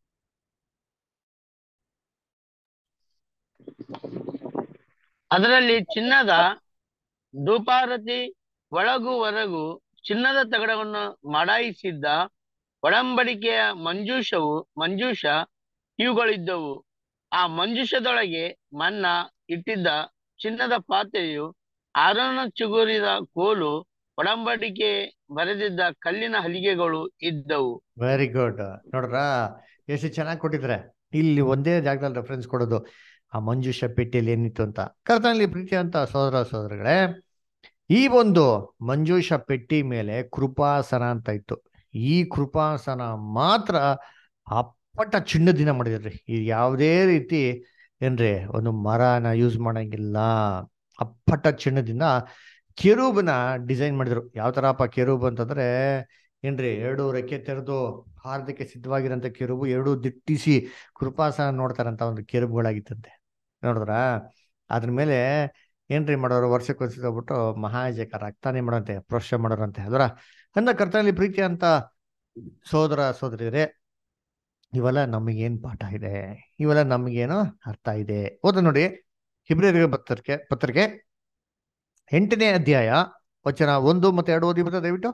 ಅದರಲ್ಲಿ ಚಿನ್ನದ ಧೂಪಾರತಿ, ಒಳಗು ಹೊರಗು ಚಿನ್ನದ ತಗಡವನ್ನು ಮಡಾಯಿಸಿದ್ದ ಒಡಂಬಡಿಕೆಯ ಮಂಜೂಷ ಇವುಗಳಿದ್ದವು. ಆ ಮಂಜೂಷದೊಳಗೆ ಮನ್ನ ಇಟ್ಟಿದ್ದ ಚಿನ್ನದ ಪಾತ್ರೆಯು, ಆರೋನ ಚಿಗುರಿದ ಕೋಲು, ಒಡಂಬಡಿಕೆ ಬರೆದಿದ್ದ ಕಲ್ಲಿನ ಹಲಿಗೆಗಳು ಇದ್ದವು. Very good. ನೋಡ್ರ ಎಷ್ಟು ಚೆನ್ನಾಗಿ ಕೊಟ್ಟಿದ್ರೆ. ಇಲ್ಲಿ ಒಂದೇ ಜಾಗದಲ್ಲಿ ರೆಫರೆನ್ಸ್ ಕೊಡೋದು ಆ ಮಂಜೂಷ ಪೆಟ್ಟಿಯಲ್ಲಿ ಏನಿತ್ತು ಅಂತ. ಕರ್ತನಲ್ಲಿ ಪ್ರೀತಿ ಅಂತ ಸಹೋದರ ಸಹೋದರಗಳೇ, ಈ ಒಂದು ಮಂಜೂಷ ಪೆಟ್ಟಿ ಮೇಲೆ ಕೃಪಾಸನ ಅಂತ ಇತ್ತು. ಈ ಕೃಪಾಸನ ಮಾತ್ರ ಅಪ್ಪಟ ಚಿನ್ನದಿಂದ ಮಾಡಿದ್ರಿ. ಇದು ಯಾವುದೇ ರೀತಿ ಏನ್ರಿ ಒಂದು ಮರನ ಯೂಸ್ ಮಾಡಂಗಿಲ್ಲ. ಅಪ್ಪಟ ಚಿನ್ನದಿಂದ ಕೆರೂಬನ ಡಿಸೈನ್ ಮಾಡಿದ್ರು. ಯಾವ ತರಪ್ಪ ಕೆರೂಬ್ ಅಂತಂದ್ರೆ ಏನ್ರಿ, 2 ರೆಕ್ಕೆ ತೆರೆದು ಹಾರದಕ್ಕೆ ಸಿದ್ಧವಾಗಿರೋಂಥ ಕೆರೂಬು, 2 ದಿಟ್ಟಿಸಿ ಕೃಪಾಸನ ನೋಡ್ತಾರಂತ ಒಂದು ಕೆರೂಬ್ಗಳಾಗಿತ್ತಂತೆ. ನೋಡಿದ್ರ ಅದ್ರ ಮೇಲೆ ಏನ್ರಿ ಮಾಡೋರು, ವರ್ಷಕ್ಕೊಂದ್ಸತಿ ಹೋಗ್ಬಿಟ್ಟು ಮಹಾಯಾಜಕ ರಕ್ತಾನೆ ಮಾಡೋಂತೆ, ಪ್ರೋಕ್ಷ ಮಾಡೋರಂತೆ. ಅದರ ಅಂದ ಕರ್ತನಲ್ಲಿ ಪ್ರೀತಿ ಅಂತ ಸೋದರ ಸೋದರಿಯರೇ, ಇವೆಲ್ಲ ನಮಗೇನು ಪಾಠ ಇದೆ, ಇವೆಲ್ಲ ನಮಗೇನು ಅರ್ಥ ಇದೆ. ಓದ ನೋಡಿ, ಇಬ್ರಿಯರಿಗೆ ಪತ್ರಿಕೆ 8ನೇ ಅಧ್ಯಾಯ ವಚನ 1 ಮತ್ತು 2 ಓದಿ ಬರ್ತದೆ ದಯವಿಟ್ಟು.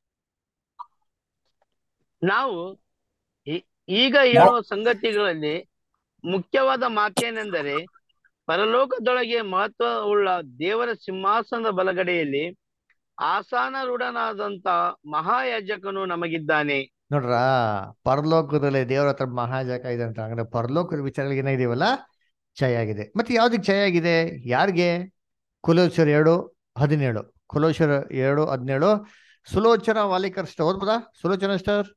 ನಾವು ಈಗ ಹೇಳುವ ಸಂಗತಿಗಳಲ್ಲಿ ಮುಖ್ಯವಾದ ಮಾತೇನೆಂದರೆ, ಪರಲೋಕದೊಳಗೆ ಮಹತ್ವವುಳ್ಳ ದೇವರ ಸಿಂಹಾಸನದ ಬಲಗಡೆಯಲ್ಲಿ ಆಸನಾರೂಢನಾದಂತ ಮಹಾಯಾಜಕನು ನಮಗಿದ್ದಾನೆ. ನೋಡ್ರ, ಪರಲೋಕದಲ್ಲಿ ದೇವರ ಹತ್ರ ಮಹಾಯಾಜಕ ಇದೆ ಅಂತ. ಅಂದ್ರೆ ಪರಲೋಕದ ವಿಚಾರಗಳಿಗೆ ಏನಾಗಿದೆಯಲ್ಲ, ಜಯ ಆಗಿದೆ. ಮತ್ತೆ ಯಾವ್ದಕ್ಕೆ ಜಯ ಆಗಿದೆ? ಯಾರಿಗೆ? ಕೊಲೋಸ್ಯರು 2:17. ಕೊಲೋಸ್ಯರು 2:17. ಸುಲೋಚನಾ ವಾಲಿಕರ್ ಸ್ಟರ್ ಓದ್ಬೋದಾ? ಸುಲೋಚನಾ ಸ್ಟರ್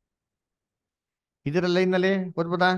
ಇದರ ಲೈನ್ನಲ್ಲಿ ಓದ್ಬೋದಾ?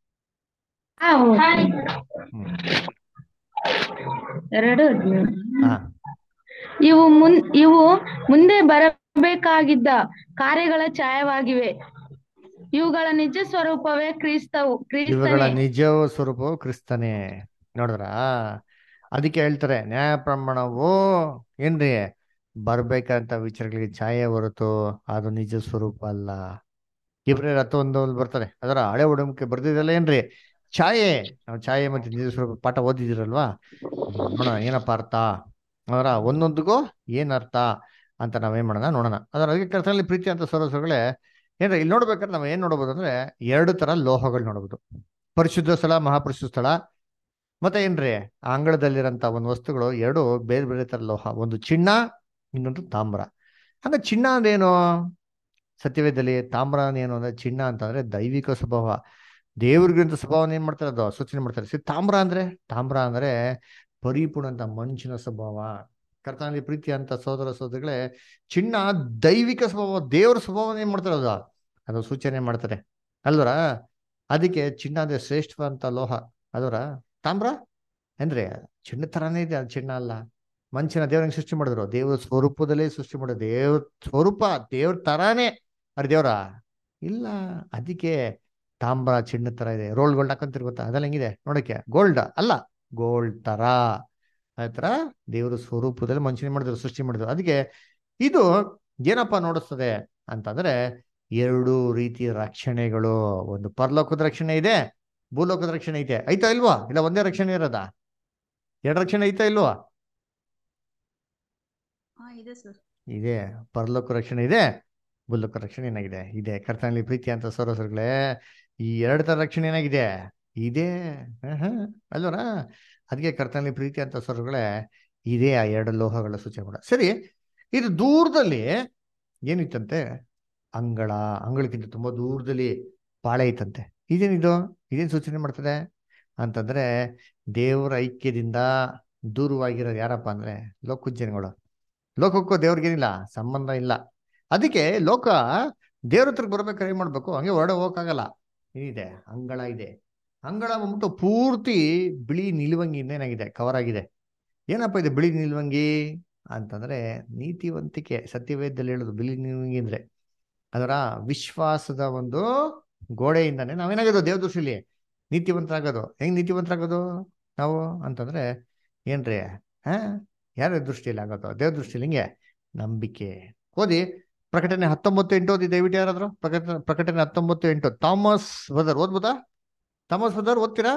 ಇವು ಮುಂದೆ ಬರಬೇಕಾಗಿದ್ದ ಕಾರ್ಯಗಳ ಛಾಯವಾಗಿವೆ. ಇವುಗಳ ನಿಜ ಸ್ವರೂಪವೇ ಇವುಗಳ ನಿಜ ಸ್ವರೂಪವು ಕ್ರಿಸ್ತನೇ. ನೋಡಿದ್ರ, ಅದಕ್ಕೆ ಹೇಳ್ತಾರೆ ನ್ಯಾಯ ಪ್ರಮಾಣವು ಏನ್ರಿ ಬರ್ಬೇಕಂತ ವಿಚಾರಗಳಿಗೆ ಛಾಯೆ ಹೊರತು ಅದು ನಿಜ ಸ್ವರೂಪ ಅಲ್ಲ. ಇಬ್ರಿಯರ 10:1 ಬರ್ತಾರೆ. ಅದರ ಹಳೆ ಒಡಂಬಡಿಕೆ ಬರ್ದಿದ್ದಲ್ಲ ಏನ್ರಿ, ಛಾಯೆ. ನಾವು ಛಾಯೆ ಮತ್ತೆ ನಿಜ ಸ್ವರೂಪ ಪಾಠ ಓದಿದಿರಲ್ವಾ? ನೋಡೋಣ ಏನಪ್ಪ ಅರ್ಥ, ಅದರ ಒಂದೊಂದಿಗೂ ಏನ್ ಅರ್ಥ ಅಂತ ನಾವೇನ್ ಮಾಡೋಣ ನೋಡೋಣ. ಅದರ ಅದಕ್ಕೆ ಕರ್ತನಲ್ಲಿ ಪ್ರೀತಿ ಅಂತ ಸರೋಸಗಳೇ ಏನ್ರಿ, ಇಲ್ಲಿ ನೋಡ್ಬೇಕಾದ್ರೆ ನಾವು ಏನ್ ನೋಡ್ಬೋದು ಅಂದ್ರೆ 2 ತರ ಲೋಹಗಳು ನೋಡ್ಬೋದು. ಪರಿಶುದ್ಧ ಸ್ಥಳ, ಮಹಾಪರಿಶುದ್ಧ ಸ್ಥಳ. ಮತ್ತೆ ಏನ್ರಿ, ಆ ಅಂಗಳದಲ್ಲಿರೋಂಥ ಒಂದು ವಸ್ತುಗಳು 2 ಬೇರೆ ಬೇರೆ ತರ ಲೋಹ. ಒಂದು ಚಿನ್ನ, ಇನ್ನೊಂದು ತಾಮ್ರ. ಹಂಗ ಚಿನ್ನ ಅಂದ್ರೇನು? ಸತ್ಯವೇದದಲ್ಲಿ ತಾಮ್ರ ಏನು ಅಂದ್ರೆ, ಚಿನ್ನ ಅಂತಂದ್ರೆ ದೈವಿಕ ಸ್ವಭಾವ, ದೇವ್ರಿಗಿಂತ ಸ್ವಭಾವನ ಏನ್ ಮಾಡ್ತಾರೆ, ಅದು ಸೂಚನೆ ಮಾಡ್ತಾರೆ. ತಾಮ್ರ ಅಂದ್ರೆ ಪರಿಪೂರ್ಣ ಅಂತ ಮನುಷ್ಯನ ಸ್ವಭಾವ. ಕರ್ತನಲ್ಲಿ ಪ್ರೀತಿ ಅಂತ ಸೋದರ ಸೋದರಿಗಳೇ, ಚಿನ್ನ ದೈವಿಕ ಸ್ವಭಾವ, ದೇವ್ರ ಸ್ವಭಾವನ ಏನ್ ಮಾಡ್ತಾರೆ, ಅದು ಸೂಚನೆ ಮಾಡ್ತಾರೆ ಅಲ್ವರ. ಅದಕ್ಕೆ ಚಿನ್ನ ಅಂದ್ರೆ ಶ್ರೇಷ್ಠವಂತ ಲೋಹ. ಅದರ ತಾಮ್ರ ಅಂದ್ರೆ ಚಿನ್ನ ತರಾನೇ ಇದೆ, ಅದು ಚಿನ್ನ ಅಲ್ಲ. ಮನುಷ್ಯನ ದೇವ್ರಂಗೆ ಸೃಷ್ಟಿ ಮಾಡಿದ್ರು, ದೇವ್ರ ಸ್ವರೂಪದಲ್ಲೇ ಸೃಷ್ಟಿ ಮಾಡಿದ್ರು. ದೇವ್ರ ಸ್ವರೂಪ ದೇವ್ರ ತರಾನೇ, ಅರೆ ದೇವ್ರ ಇಲ್ಲ. ಅದಕ್ಕೆ ತಾಮ್ರ ಚಿನ್ನ ತರ ಇದೆ. ರೋಲ್ಗಳು ಹಾಕೊಂತಿರ್ ಗೊತ್ತಾ, ಅದೆಲ್ಲ ಹೆಂಗಿದೆ ನೋಡಕ್ಕೆ, ಗೋಲ್ಡ್ ಅಲ್ಲ, ಗೋಲ್ಡ್ ತರ. ಆತರ ದೇವ್ರ ಸ್ವರೂಪದಲ್ಲಿ ಮನುಷ್ಯನ ಮಾಡಿದ್ರು, ಸೃಷ್ಟಿ ಮಾಡಿದ್ರು. ಅದಕ್ಕೆ ಇದು ಏನಪ್ಪಾ ನೋಡಿಸ್ತದೆ ಅಂತಂದ್ರೆ 2 ರೀತಿಯ ರಕ್ಷಣೆಗಳು. ಒಂದು ಪರಲೋಕದ ರಕ್ಷಣೆ ಇದೆ, ಭೂಲೋಕದ ರಕ್ಷಣೆ ಐತೆ. ಐತಾ ಇಲ್ವಾ? ಇಲ್ಲ ಒಂದೇ ರಕ್ಷಣೆ ಇರೋದ? 2 ರಕ್ಷಣೆ ಐತಾ ಇಲ್ವಾ? ಇದೆ. ಪರಲೋಕ ರಕ್ಷಣೆ ಇದೆ, ಭೂಲೋಕ ರಕ್ಷಣೆ ಏನಾಗಿದೆ ಇದೆ. ಕರ್ತನಲ್ಲಿ ಪ್ರೀತಿ ಅಂತ ಸರೋಸರುಗಳೇ, ಈ 2 ತರ ರಕ್ಷಣೆ ಏನಾಗಿದೆ ಇದೆ ಅಲ್ವರ. ಅದಕ್ಕೆ ಕರ್ತನಲ್ಲಿ ಪ್ರೀತಿ ಅಂತ ಸರೋಸರುಗಳೇ, ಇದೇ ಆ 2 ಲೋಹಗಳ ಸೂಚನೆ ಮಾಡ. ಸರಿ, ಇದು ದೂರದಲ್ಲಿ ಏನಿತ್ತಂತೆ, ಅಂಗಳಕ್ಕಿಂತ ತುಂಬಾ ದೂರದಲ್ಲಿ ಪಾಳೆ ಇತ್ತಂತೆ. ಇದೇನಿದು? ಇದೇನ್ ಸೂಚನೆ ಮಾಡ್ತದೆ ಅಂತಂದ್ರೆ ದೇವರ ಐಕ್ಯದಿಂದ ದೂರವಾಗಿರೋದು ಯಾರಪ್ಪ ಅಂದ್ರೆ ಲೋಕದ ಜನಗಳು. ಲೋಕಕ್ಕೂ ದೇವ್ರಿಗೇನಿಲ್ಲ ಸಂಬಂಧ ಇಲ್ಲ. ಅದಕ್ಕೆ ಲೋಕ ದೇವ್ರ ಹತ್ರಕ್ಕೆ ಬರ್ಬೇಕಾದ್ರೆ ಏನ್ ಮಾಡ್ಬೇಕು, ಹಂಗೆ ಹೊರಡೆ ಹೋಗಕ್ಕಾಗಲ್ಲ. ಏನಿದೆ ಅಂಗಳ ಇದೆ. ಅಂಗಳ ಬಂದ್ಬಿಟ್ಟು ಪೂರ್ತಿ ಬಿಳಿ ನಿಲುವಂಗಿಯಿಂದ ಏನಾಗಿದೆ, ಕವರ್ ಆಗಿದೆ. ಏನಪ್ಪ ಇದೆ ಬಿಳಿ ನಿಲುವಂಗಿ ಅಂತಂದ್ರೆ ನೀತಿವಂತಿಕೆ. ಸತ್ಯವೇದದಲ್ಲಿ ಹೇಳೋದು ಬಿಳಿ ನಿಲುವಂಗಿ ಅಂದ್ರೆ ಅದರ ವಿಶ್ವಾಸದ ಒಂದು ಗೋಡೆಯಿಂದಾನೆ ನಾವೇನಾಗೋದು ದೇವ್ರ ದೃಷ್ಟಿಲಿ ನೀತಿವಂತರಾಗೋದು. ಹೆಂಗ್ ನೀತಿವಂತರಾಗೋದು ನಾವು ಅಂತಂದ್ರೆ ಏನ್ರಿ, ಹಾ ಯಾರ ದೃಷ್ಟಿಯಲ್ಲಿ ಆಗೋದು? ದೇವ್ರ ದೃಷ್ಟಿಲಿ ಹಿಂಗೆ ನಂಬಿಕೆ. ಓದಿ ಪ್ರಕಟಣೆ 19:8 ಓದಿ ದಯವಿಟ್ಟು. ಯಾರಾದ್ರು ಪ್ರಕಟಣೆ 19:8 ಥಾಮಸ್ ಬ್ರದರ್ ಓದ್ಬೋದಾ? ಥಾಮಸ್ ಬ್ರದರ್ ಓದ್ತೀರಾ?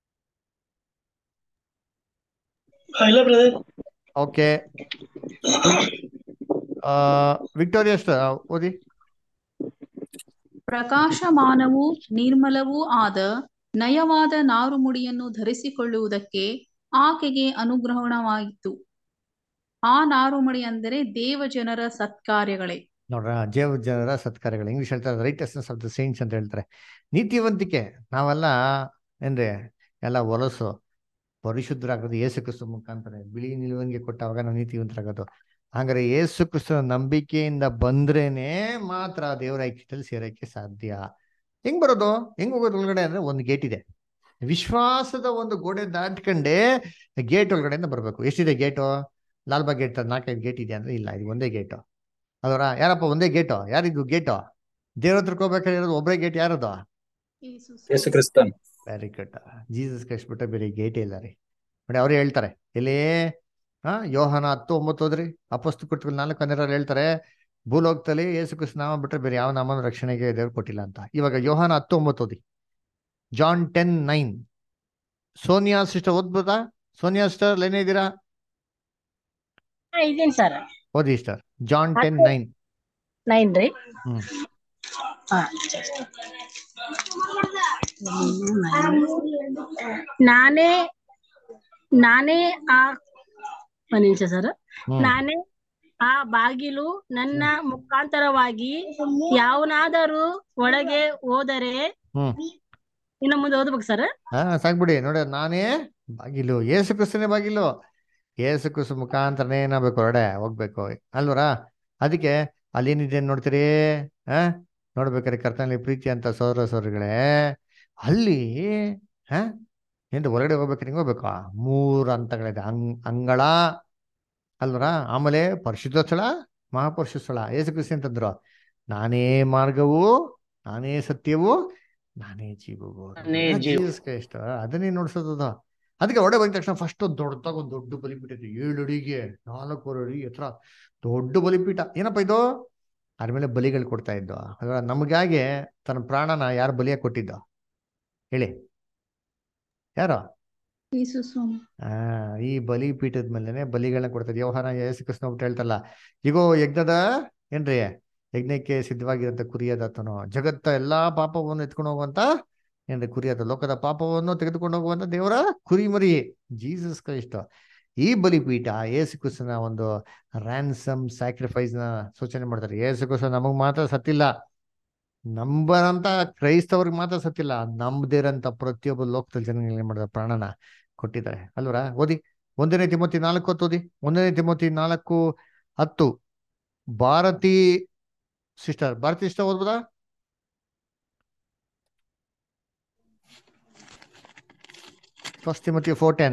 ಇಲ್ಲ ಬ್ರದರ್. ಓಕೆ, ವಿಕ್ಟೋರಿಯಾ ಓದಿ. ಪ್ರಕಾಶಮಾನವೂ ನಿರ್ಮಲವೂ ಆದ ನಯವಾದ ನಾರುಮುಡಿಯನ್ನು ಧರಿಸಿಕೊಳ್ಳುವುದಕ್ಕೆ ಆಕೆಗೆ ಅನುಗ್ರಹವಾಯಿತು. ಆ ನಾರುಮಡಿ ಅಂದರೆ ದೇವಜನರ ಸತ್ಕಾರ್ಯಗಳೇ. ನೋಡ್ರ, ಜನರ ಸತ್ಕಾರ್ಯಗಳು. ಇಂಗ್ಲಿಷ್ ಹೇಳ್ತಾರೆ ರೈಟಸ್ನೆಸ್ ಆಫ್ ದ ಸೇಂಟ್ಸ್ ಅಂತ ಹೇಳ್ತಾರೆ. ನೀತಿವಂತಿಕೆ ನಾವೆಲ್ಲ ಏನ್ರಿ ಎಲ್ಲ ಹೊಲಸು. ಪರಿಶುದ್ಧರಾಗೋದು ಯೇಸು ಕ್ರಿಸ್ತ ಮುಖಾಂತರ ಬಿಳಿ ನಿಲುವಂಗಿ ಕೊಟ್ಟಾಗ ನಾವು ನೀತಿವಂತರಾಗೋದು. ಹಂಗಾರೆ ಯೇಸು ಕ್ರಿಸ್ತನ ನಂಬಿಕೆಯಿಂದ ಬಂದ್ರೇನೆ ಮಾತ್ರ ದೇವರ ಐಕ್ಯದಲ್ಲಿ ಸೇರಕ್ಕೆ ಸಾಧ್ಯ. ಹೆಂಗ್ ಬರೋದು, ಹೆಂಗ್ ಹೋಗೋದು ಒಳಗಡೆ ಅಂದ್ರೆ ಒಂದು ಗೇಟ್ ಇದೆ. ವಿಶ್ವಾಸದ ಒಂದು ಗೋಡೆ ದಾಟ್ಕೊಂಡೆ ಗೇಟ್ ಒಳಗಡೆಯಿಂದ ಬರ್ಬೇಕು. ಎಷ್ಟಿದೆ ಗೇಟು? ಲಾಲ್ಬಾಗ್ ಗೇಟ್ 4-5 ಗೇಟ್ ಇದೆ ಅಂದ್ರೆ ಇಲ್ಲ, ಇದು ಒಂದೇ ಗೇಟು. ಅದರ ಯಾರಪ್ಪ ಒಂದೇ ಗೇಟು? ಯಾರಿದು ಗೇಟು? ದೇವ್ರ ಹತ್ರಕ್ಕೆ ಹೋಗ್ಬೇಕಾಗಿರೋದು ಒಬ್ಬರೇ ಗೇಟ್. ಯಾರದು? ಯೇಸು ಕ್ರಿಸ್ತನ್. Very good. ಜೀಸಸ್ ಕ್ರೈಸ್ಟ್ ಬಿಟ್ಟರೆ ಬೇರೆ ಗೇಟೇ ಇಲ್ಲ ರೀ. ನೋಡಿ ಅವ್ರು ಹೇಳ್ತಾರೆ ಎಲ್ಲಿ, ಯೋಹಾನ 10:9 ಓದ್ರಿ. ಅಪೊಸ್ತಲಕೃತ್ಯಗಳು 4:12 ಹೇಳ್ತಾರೆ ಭೂಲೋಕದಲ್ಲಿ ಯೇಸು ಕ್ರಿಸ್ತ ನಾಮ ಬಿಟ್ಟರೆ ಬೇರೆ ಯಾವ ನಾಮನ ರಕ್ಷಣೆಗೆ ದೇವ್ರು ಕೊಟ್ಟಿಲ್ಲ ಅಂತ. ಇವಾಗ ಯೋಹಾನ 10:9 ಓದಿ. ಜಾನ್ 10:9. ಸೋನಿಯಾ ಸಿಸ್ಟರ್ ಓದ್ಬೋದಾ? ಸೋನಿಯಾ ಸಿಸ್ಟರ್ ಏನೇ ಇದ್ದೀರಾ? ಇದೇನ್ ಸರ್ ಓದಿ ಸಿಸ್ಟರ್. ಜಾನ್ 10:9. 9 ರೀ. ಹ್ಮ್ ನಾನೇ ನಾನೇ ಆ ಒಂದ್ ನಿಮಿಷ ಸರ್. ನಾನೇ ಆ ಬಾಗಿಲು. ನನ್ನ ಮುಖಾಂತರವಾಗಿ ಯಾವನಾದರೂ ಒಳಗೆ ಹೋದರೆ, ಇನ್ನು ಮುಂದೆ ಓದ್ಬೇಕು ಸರ್. ಸಾಕ್ಬಿಡಿ. ನೋಡಿ, ನಾನೇ ಬಾಗಿಲು. ಯೇಸು ಕ್ರಿಸ್ತನೇ ಬಾಗಿಲು. ಯೇಸು ಕ್ರಿಸ್ತ ಮುಖಾಂತರನೇ ಏನಾಗಬೇಕು, ಹೊರಡೆ ಹೋಗ್ಬೇಕು ಅಲ್ವರ. ಅದಕ್ಕೆ ಅಲ್ಲೇನಿದೆ ನೋಡ್ತೀರಿ, ನೋಡ್ಬೇಕಾರೆ ಕರ್ತನಲ್ಲಿ ಪ್ರೀತಿ ಅಂತ ಸೋದರಗಳೇ, ಅಲ್ಲಿ ಏನು ಹೊರಗಡೆ ಹೋಗ್ಬೇಕಾರೆ ಹಿಂಗೆ ಹೋಗ್ಬೇಕು. 3 ಹಂತಗಳಿದೆ. ಅಂಗಳ ಅಲ್ವರ, ಆಮೇಲೆ ಪರಿಶುದ್ಧ ಸ್ಥಳ, ಮಹಾಪರಿಶುದ್ಧ ಸ್ಥಳ. ಯೇಸು ಕ್ರಿಸ್ತ ಅಂತಂದ್ರು ನಾನೇ ಮಾರ್ಗವು, ನಾನೇ ಸತ್ಯವು, ನಾನೇ ಜೀವವು. ಜೀಸಸ್ ಕ್ರೈಸ್ಟ್ ಅದನ್ನೇ ನೋಡ್ಸೋದು. ಅದಕ್ಕೆ ಹೊರಡೆ ಬಂದ ತಕ್ಷಣ ಫಸ್ಟ್ ದೊಡ್ಡದಾಗ ಒಂದು ದೊಡ್ಡ ಬಲಿಪೀಠ ಇದೆ. 7 ಅಡಿಗೆ 4 ಅಡಿ ಎತ್ತರ ದೊಡ್ಡ ಬಲಿಪೀಠ. ಏನಪ್ಪ ಇದು? ಅದ್ರ ಮೇಲೆ ಬಲಿಗಳು ಕೊಡ್ತಾ ಇದ್ದು. ಅದರ ನಮಗಾಗೆ ತನ್ನ ಪ್ರಾಣನ ಯಾರು ಬಲಿಯಾಗಿ ಕೊಟ್ಟಿದ್ದ ಹೇಳಿ? ಯಾರು? ಈ ಬಲಿಪೀಠದ ಮೇಲೆನೆ ಬಲಿಗಳನ್ನ ಕೊಡ್ತಾರೆ. ಯೋಹಾನ ಯೇಸು ಕ್ರಿಸ್ತ ಹೋಗ್ಬಿಟ್ಟು ಹೇಳ್ತಲ್ಲ, ಈಗೋ ಯಜ್ಞದ ಏನ್ರಿ, ಯಜ್ಞಕ್ಕೆ ಸಿದ್ಧವಾಗಿರಂತ ಕುರಿಯಾದತನು, ಜಗತ್ತ ಎಲ್ಲಾ ಪಾಪವನ್ನು ಎತ್ಕೊಂಡು ಹೋಗುವಂತ ಏನ್ರಿ ಕುರಿಯಾದ, ಲೋಕದ ಪಾಪವನ್ನು ತೆಗೆದುಕೊಂಡು ಹೋಗುವಂತ ದೇವರ ಕುರಿಮರಿ ಜೀಸಸ್ ಕ್ರೈಸ್ಟ್. ಈ ಬಲಿಪೀಠ ಯೇಸು ಕ್ರಿಸ್ತನ ಒಂದು ರ್ಯಾನ್ಸಮ್ ಸ್ಯಾಕ್ರಿಫೈಸ್ ನ ಸೂಚನೆ ಮಾಡ್ತಾರೆ. ಯೇಸು ಕ್ರಿಸ್ತ ನಮಗ್ ಮಾತ್ರ ಸತ್ತಿಲ್ಲ, ನಂಬರಂತ ಕ್ರೈಸ್ತವ್ರಿಗೆ ಮಾತ್ರ ಸತ್ತಿಲ್ಲ, ನಂಬದಿರಂತ ಪ್ರತಿಯೊಬ್ಬ ಲೋಕದಲ್ಲಿ ಜನಗಳಿಗೆ ಮಾಡಿದ ಪ್ರಾಣನ ಕೊಟ್ಟಿದ್ದಾರೆ ಅಲ್ವರ. ಓದಿ 1 ತಿಮೋಥಿ 4:10 ಓದಿ. 1 ತಿಮೋಥಿ 4:10. ಭಾರತಿ ಸಿಸ್ಟರ್ ಓದ್ಬೋದಾ? First Timothy 4:10.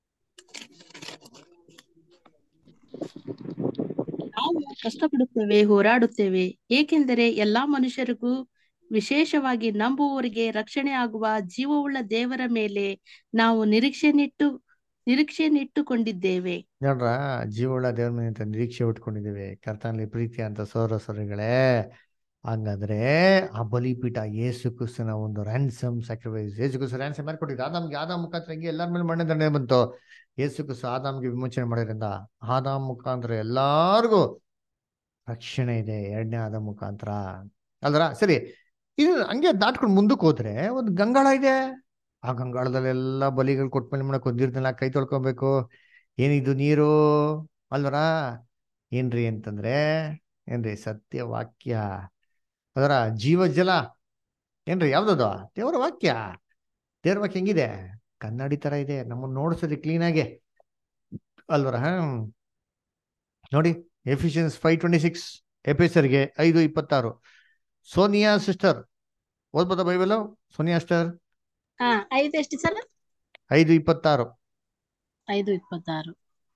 ನಾವು ಕಷ್ಟಪಡುತ್ತೇವೆ, ಹೋರಾಡುತ್ತೇವೆ, ಏಕೆಂದರೆ ಎಲ್ಲಾ ಮನುಷ್ಯರಿಗೂ ವಿಶೇಷವಾಗಿ ನಂಬುವವರಿಗೆ ರಕ್ಷಣೆ ಆಗುವ ಜೀವವುಳ್ಳ ದೇವರ ಮೇಲೆ ನಾವು ನಿರೀಕ್ಷೆಯನ್ನಿಟ್ಟುಕೊಂಡಿದ್ದೇವೆ. ನೋಡ್ರ, ಜೀವವುಳ್ಳ ದೇವರ ಮೇಲೆ ನಿರೀಕ್ಷೆ ಇಟ್ಕೊಂಡಿದ್ದೇವೆ. ಕರ್ತನಲ್ಲಿ ಪ್ರೀತಿ ಅಂತ ಸೋದರಗಳೇ, ಹಂಗಾದ್ರೆ ಆ ಬಲಿಪೀಠ ಯೇಸು ಕ್ರಿಸ್ತನ ಒಂದು ransom sacrifice. Yesu Krista ransom ಮಾಡಿ ಕೊಟ್ಟಿದ್ದು ಆದಾಮ್ಗೆ. ಆದಾಮ್ ಮುಖಾಂತರ ಹೆಂಗೆ ಎಲ್ಲರ ಮೇಲೆ ಮಣ್ಣೆ ದಂಡನೆ ಬಂತು, ಯೇಸು ಕ್ರಿಸ್ತ ಆದಾಮ್ಗೆ ವಿಮೋಚನೆ ಮಾಡೋದ್ರಿಂದ ಆದಾಮ್ ಮುಖಾಂತರ ಎಲ್ಲಾರ್ಗೂ ರಕ್ಷಣೆ ಇದೆ, 2ನೇ ಆದಾಮ್ ಮುಖಾಂತರ ಅಲ್ದ್ರ. ಸರಿ, ಇದು ಹಂಗೆ ದಾಟ್ಕೊಂಡು ಮುಂದಕ್ಕೆ ಹೋದ್ರೆ ಒಂದು ಗಂಗಾಳ ಇದೆ. ಆ ಗಂಗಾಳದಲ್ಲೆಲ್ಲ ಬಲಿಗಳು ಕೊಟ್ಮೇಲೆ ಮಾಡಕ್ ನೀರ್ನೆಲ್ಲ ಕೈ ತೊಳ್ಕೊಬೇಕು. ಏನಿದು ನೀರು ಅಲ್ವರ? ಏನ್ರಿ ಅಂತಂದ್ರೆ ಏನ್ರಿ ಸತ್ಯವಾಕ್ಯ. ಅದರ ಜೀವ ಜಲ ಏನ್ರಿ ಯಾವ್ದದು? ದೇವರ ವಾಕ್ಯ. ದೇವ್ರ ವಾಕ್ಯ ಹೆಂಗಿದೆ? ಕನ್ನಡಿ ತರ ಇದೆ, ನಮ್ಮನ್ನ ನೋಡ್ಸದೆ ಕ್ಲೀನಾಗೆ ಅಲ್ವರ. ನೋಡಿ, ಎಫಿಷಿಯನ್ಸ್ 5:26, ಎಫೆಸರ್ಗೆ 5:26. ಸೋನಿಯಾ ಸಿಸ್ಟರ್ ಓದ್ಬೋದಾ ಬೈಬಲ್? ಸೋನಿಯಾ ಸಿಸ್ಟರ್ 5 ಎಷ್ಟು ಸಲ? 5:26. 5:26.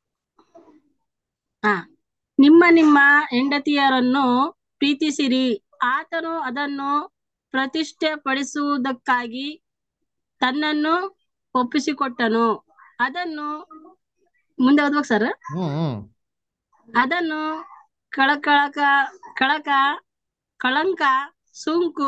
ನಿಮ್ಮ ನಿಮ್ಮ ಹೆಂಡತಿಯರನ್ನು ಪ್ರೀತಿಸಿರಿ, ಆತನು ಅದನ್ನು ಪ್ರತಿಷ್ಠೆಪಡಿಸುವುದಕ್ಕಾಗಿ ತನ್ನನ್ನು ಒಪ್ಪಿಸಿಕೊಟ್ಟನು. ಅದನ್ನು ಮುಂದೆ ಓದ್ಬೇಕು ಸರ್. ಅದನ್ನು ಕಳಂಕ ಸುಂಕು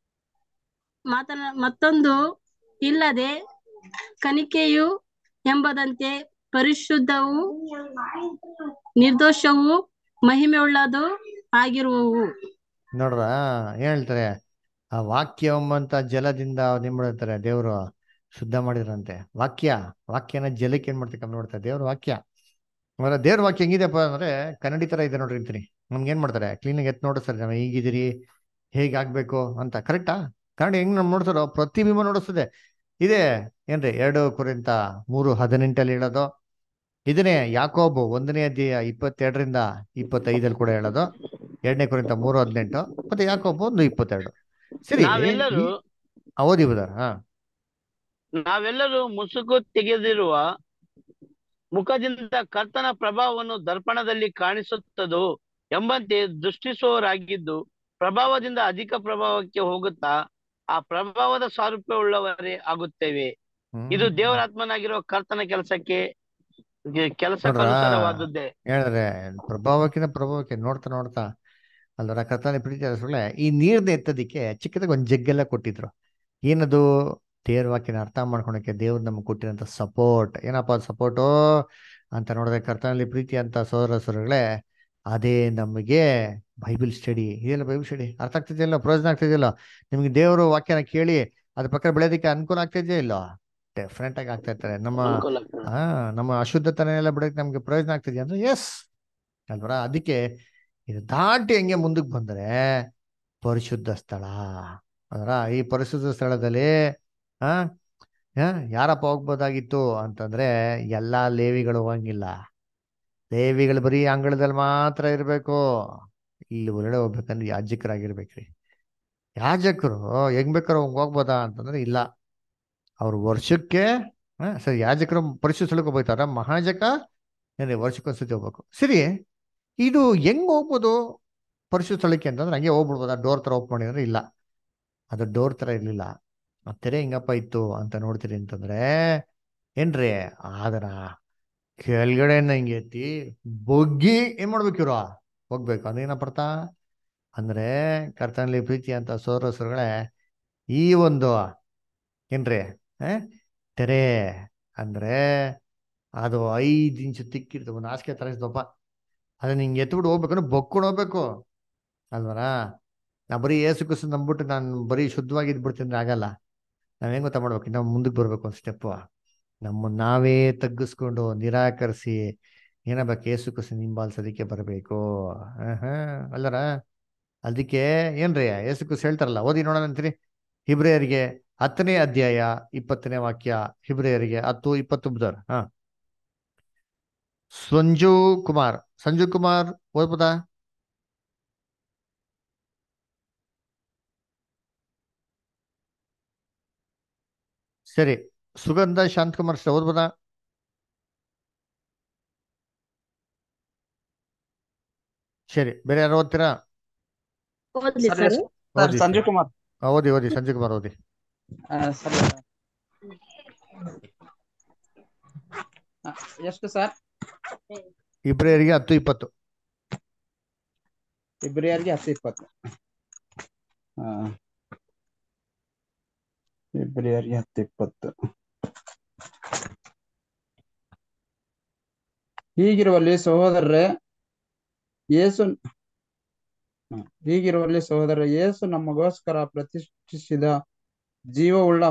ಮತ್ತೊಂದು ಇಲ್ಲದೆ ಕನಿಕೆಯು ಎಂಬುದಂತೆ ಪರಿಶುದ್ಧವೂ ನಿರ್ದೋಷವೂ ಮಹಿಮೆಯುಳ್ಳದು ಆಗಿರುವವು. ನೋಡ್ರ ಏನ್ ಹೇಳ್ತಾರೆ? ಆ ವಾಕ್ಯ ಎಂಬಂತ ಜಲದಿಂದ ಏನ್ ಮಾಡ್ತಾರೆ? ದೇವ್ರು ಶುದ್ಧ ಮಾಡಿದ್ರಂತೆ. ವಾಕ್ಯನ ಜಲಕ್ಕೆ ಏನ್ ಮಾಡ್ತಾರೆ? ನೋಡ್ತಾರೆ ದೇವ್ರ ವಾಕ್ಯ. ದೇವ್ರ ವಾಕ್ಯ ಹೆಂಗಿದೆಪ್ಪ ಅಂದ್ರೆ ಕನ್ನಡಿ ತರ ಇದೆ ನೋಡ್ರಿ ಅಂತೀನಿ. ನಮ್ಗೆ ಏನ್ ಮಾಡ್ತಾರೆ? ಕ್ಲೀನಾಗಿ ಎತ್ ನೋಡಿಸ್ತಾರೆ, ನಾವು ಹೀಗಿದ್ದೀರಿ, ಹೇಗಾಗ್ಬೇಕು ಅಂತ. ಕರೆಕ್ಟಾ? ಕನ್ನಡಿ ಹೆಂಗ್ ನಮ್ ನೋಡ್ತಾರೋ ಪ್ರತಿಬಿಂಬ ನೋಡಿಸ್ತದೆ. ಇದೆ ಏನ್ರಿ 2 ಕೊರಿಂಥ 3:18 ಹೇಳೋದು. ಇದನ್ನೇ ಯಾಕೋಬು 1ನೇ ಅಧ್ಯಾಯ 22ರಿಂದ 25 ಕೂಡ ಹೇಳೋದು. 2 ಕೊರಿಂಥ 3:18 ಮತ್ತೆ ಯಾಕೋಬು 1:22. ಸರಿ, ನಾವೆಲ್ಲರೂ ಓದಿ ಬುದಾರ. ನಾವೆಲ್ಲರೂ ಮುಸುಕು ತೆಗೆದಿರುವ ಮುಖದಿಂದ ಕರ್ತನ ಪ್ರಭಾವವನ್ನು ದರ್ಪಣದಲ್ಲಿ ಕಾಣಿಸುತ್ತದೋ ಎಂಬಂತೆ ದೃಷ್ಟಿಸುವವರಾಗಿದ್ದು, ಪ್ರಭಾವದಿಂದ ಅಧಿಕ ಪ್ರಭಾವಕ್ಕೆ ಹೋಗುತ್ತಾ ಆ ಪ್ರಭಾವದ ಸಾರೂಪ್ಯವುಳ್ಳವರೇ ಆಗುತ್ತೇವೆ. ಇದು ದೇವರಾತ್ಮನಾಗಿರುವ ಕರ್ತನ ಕೆಲಸಕ್ಕನುಸಾರವಾದದ್ದೇ. ಹೇಳಿದ್ರೆ ಪ್ರಭಾವಕ್ಕೆ ನೋಡ್ತಾ ಅಲ್ವರ ಕರ್ತನ ಪ್ರೀತಿ ಸುಳ್ಳೆ. ಈ ನೀರ್ನ ಎತ್ತದಿಕ್ಕೆ ಚಿಕ್ಕದಾಗಿ ಒಂದು ಜಗ್ಗೆಲ್ಲ ಕೊಟ್ಟಿದ್ರು. ಏನದು? ದೇವ್ರ ವಾಕ್ಯನ ಅರ್ಥ ಮಾಡ್ಕೊಳಕ್ಕೆ ದೇವ್ರು ನಮ್ಗೆ ಕೊಟ್ಟಿರೋಂಥ ಸಪೋರ್ಟ್. ಏನಪ್ಪ ಸಪೋರ್ಟು ಅಂತ ನೋಡಿದ್ರೆ ಕರ್ತನಲ್ಲಿ ಪ್ರೀತಿ ಅಂತ ಸೋದರಗಳೇ, ಅದೇ ನಮಗೆ ಬೈಬಲ್ ಸ್ಟಡಿ. ಇದೆಲ್ಲ ಬೈಬಲ್ ಸ್ಟಡಿ ಅರ್ಥ ಆಗ್ತಿದೆಯಲ್ಲ, ಪ್ರಯೋಜನ ಆಗ್ತಿದೆಯಲ್ಲ? ನಿಮ್ಗೆ ದೇವರು ವಾಕ್ಯನ ಕೇಳಿ ಅದ್ರ ಪ್ರಕಾರ ಬೆಳೆಯೋದಕ್ಕೆ ಅನುಕೂಲ ಆಗ್ತಿದೆಯಾ ಇಲ್ಲ? ಡೆಫ್ರೆಂಟ್ ಆಗಿ ಆಗ್ತಾ ಇರ್ತಾರೆ. ನಮ್ಮ ಅಶುದ್ಧತನೆಲ್ಲ ಬಿಡೋಕೆ ನಮ್ಗೆ ಪ್ರಯೋಜನ ಆಗ್ತಿದೆಯಾ ಅಂದ್ರೆ ಎಸ್ ಅಲ್ವರ. ಅದಕ್ಕೆ ಇದು ದಾಟಿ ಹೆಂಗೆ ಮುಂದಕ್ಕೆ ಬಂದ್ರೆ ಪರಿಶುದ್ಧ ಸ್ಥಳ ಅಂದ್ರ, ಈ ಪರಿಶುದ್ಧ ಸ್ಥಳದಲ್ಲಿ ಯಾರಪ್ಪ ಹೋಗ್ಬೋದಾಗಿತ್ತು ಅಂತಂದ್ರೆ ಎಲ್ಲಾ ಲೇವಿಗಳು ಹೋಗಂಗಿಲ್ಲ. ಲೇವಿಗಳು ಬರೀ ಅಂಗಳದಲ್ಲಿ ಮಾತ್ರ ಇರ್ಬೇಕು. ಇಲ್ಲಿ ಹೊರಗಡೆ ಹೋಗ್ಬೇಕಂದ್ರೆ ಯಾಜಕರಾಗಿರ್ಬೇಕ್ರಿ. ಯಾಜಕರು ಹೆಂಗ್ ಬೇಕಾದ್ರೂ ಹೋಗ್ಬೋದಾ ಅಂತಂದ್ರೆ ಇಲ್ಲ. ಅವ್ರು ವರ್ಷಕ್ಕೆ ಸರಿ, ಯಾಜಕರು ಪರಿಶುದ್ಧ ಸ್ಥಳಕ್ಕೆ ಹೋಗ್ತಾರ, ಮಹಾಜಕ ವರ್ಷಕ್ಕೊಂದ್ಸತಿ ಹೋಗ್ಬೇಕು. ಸರಿ, ಇದು ಹೆಂಗ್ ಹೋಗ್ಬೋದು ಪರಿಶುದ್ಧ ಸ್ಥಳಕ್ಕೆ ಅಂತಂದ್ರೆ? ಹಂಗೆ ಹೋಗ್ಬಿಡ್ಬೋದಾ? ಡೋರ್ ತರ ಓಪನ್ ಮಾಡಿದ್ರೆ ಇಲ್ಲ, ಅದು ಡೋರ್ ತರ ಇರ್ಲಿಲ್ಲ. ತೆರೆ ಹಿಂಗಪ್ಪ ಇತ್ತು ಅಂತ ನೋಡ್ತೀರಿ ಅಂತಂದ್ರೆ ಏನ್ರಿ, ಅದರ ಕೆಳಗಡೆ ಹಿಂಗೆ ಎತ್ತಿ ಬೊಗ್ಗಿ ಏನ್ ಮಾಡ್ಬೇಕು ಇವ್ರು? ಹೋಗ್ಬೇಕು. ಅದೇನಪ್ಪರ್ಥ ಅಂದ್ರೆ ಕರ್ತನಲ್ಲಿ ಪ್ರೀತಿ ಅಂತ ಸೋದರಗಳೇ, ಈ ಒಂದು ಏನ್ರಿ ತೆರೆ ಅಂದ್ರೆ ಅದು 5 ಇಂಚು ತಿಕ್ಕಿರ್ತವೆ, ಒಂದು ಹಾಸಿಗೆ ತರ ಇರ್ತಪ್ಪ. ಅದನ್ನ ಹಿಂಗೆ ಎತ್ಬಿಟ್ಟು ಹೋಗ್ಬೇಕಂದ್ರೆ ಬೊಕ್ಕೊಂಡು ಹೋಗ್ಬೇಕು ಅಲ್ವರ. ನಾ ಬರೀ ಏಸು ಕುಸು ನಂಬಿಟ್ಟು ನಾನು ಬರೀ ಶುದ್ಧವಾಗಿ ಇದ್ಬಿಡ್ತೀನಿ ಆಗಲ್ಲ. ನಾವ್ ಹೆಂಗ್ ಗೊತ್ತಾ ಮಾಡ್ಬೇಕು? ನಾವು ಮುಂದಕ್ಕೆ ಬರ್ಬೇಕು ಒಂದು ಸ್ಟೆಪ್. ನಮ್ಮನ್ನ ನಾವೇ ತಗ್ಗಿಸ್ಕೊಂಡು ನಿರಾಕರಿಸಿ ಏನಾಗಬೇಕು? ಏಸು ಕುಸು ಹಿಂಬಾಲಿಸೋದಕ್ಕೆ ಬರಬೇಕು. ಅಲ್ಲರ. ಅದಕ್ಕೆ ಏನ್ರಿ ಏಸು ಕುಸು ಹೇಳ್ತಾರಲ್ಲ, ಓದಿ ನೋಡೋಣ ಅಂತೀರಿ. ಹಿಬ್ರಿಯರಿಗೆ 10ನೇ ಅಧ್ಯಾಯ 20ನೇ ವಾಕ್ಯ. ಹಿಬ್ರಿಯರಿಗೆ 10:20 ಸಂಜು ಕುಮಾರ್ ಓದ್ಬೋದಾ? ಸರಿ, ಸುಗಂಧ ಶಾಂತಕುಮಾರ್ ಓದ್ಬೋದಾ? ಸರಿ, ಬೇರೆ ಯಾರು ಓದ್ತೀರಾ? ಸಂಜಯ್ ಕುಮಾರ್ ಓದಿ ಸಂಜಯ್ ಕುಮಾರ್ ಓದಿ. ಎಷ್ಟು ಸರ್? ಇಬ್ರಿಯರಿಗೆ 10:20. ಇಬ್ರಿಯರಿಗೆ 10:20. ಇಬ್ರಿಯರಿಗೆ 10:20. ಹೀಗಿರುವಲ್ಲಿ ಸಹೋದರರೇ, ಯೇಸು ನಮಗೋಸ್ಕರ ಪ್ರತಿಷ್ಠಿಸಿದ ಜೀವವುಳ್ಳ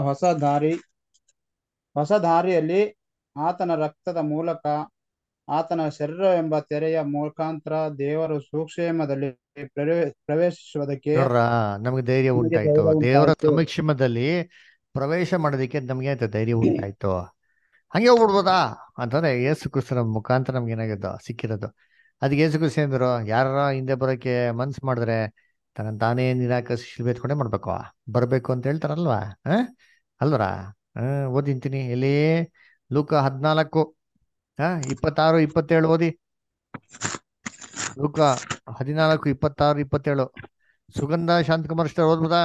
ಹೊಸ ದಾರಿಯಲ್ಲಿ ಆತನ ರಕ್ತದ ಮೂಲಕ, ಆತನ ಶರೀರವೆಂಬ ತೆರೆಯ ಮುಖಾಂತರ ದೇವರ ಸುಕ್ಷೇಮದಲ್ಲಿ ಪ್ರವೇಶಿಸುವುದಕ್ಕೆ ನಮ್ಗೆ ಧೈರ್ಯ ಉಂಟಾಯ್ತು. ದೇವರ ಸಮಕ್ಷೇಮದಲ್ಲಿ ಪ್ರವೇಶ ಮಾಡೋದಕ್ಕೆ ನಮ್ಗೆ ಧೈರ್ಯ ಉಂಟಾಯ್ತು. ಹಂಗೆ ಹೋಗ್ಬಿಡ್ಬೋದಾ ಅಂತಂದ್ರೆ ಯೇಸು ಕ್ರಿಸ್ತನ ಮುಖಾಂತರ ನಮ್ಗೆ ಏನಾಗಿದ್ದು ಸಿಕ್ಕಿರೋದು. ಅದಕ್ಕೆ ಯೇಸು ಕ್ರಿಸ್ತ ಅಂದ್ರು, ಯಾರ ಹಿಂದೆ ಬರೋಕೆ ಮನ್ಸು ಮಾಡಿದ್ರೆ ತನ್ನ ತಾನೇ ನಿರಾಕರಿಸಿ ಶಿಲ್ಬೆ ಎತ್ಕೊಂಡೇ ಮಾಡ್ಬೇಕು, ಬರ್ಬೇಕು ಅಂತ ಹೇಳ್ತಾರಲ್ವಾ. ಅಲ್ವರ ಓದಿಂತೀನಿ ಎಲ್ಲಿ ಲೂಕ 14 26 27 ಓದಿ. ಲೂಕ 14 26 27. ಸುಗಂಧ ಶಾಂತಕುಮಾರ್ ಇಷ್ಟ ಓದ್ಬೋದಾ?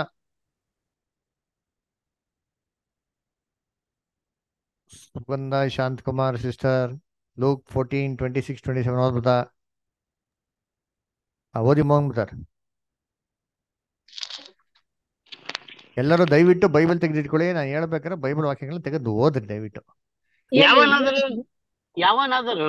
ಸುಗಂಧ ಶಾಂತಕುಮಾರ್ ಸಿಸ್ಟರ್ ಲೂಕ್ 14 26 27 ಓದ್ಬೋದಾ? ಓದಿ ಮೋಹನ್. ಎಲ್ಲರೂ ದಯವಿಟ್ಟು ಬೈಬಲ್ ತೆಗೆದಿಟ್ಕೊಳ್ಳಿ. ನಾನು ಹೇಳ್ಬೇಕಾದ್ರೆ ಬೈಬಲ್ ವಾಕ್ಯಗಳನ್ನ ತೆಗೆದು ಓದ್ರಿ ದಯವಿಟ್ಟು. ಯಾವನಾದರೂ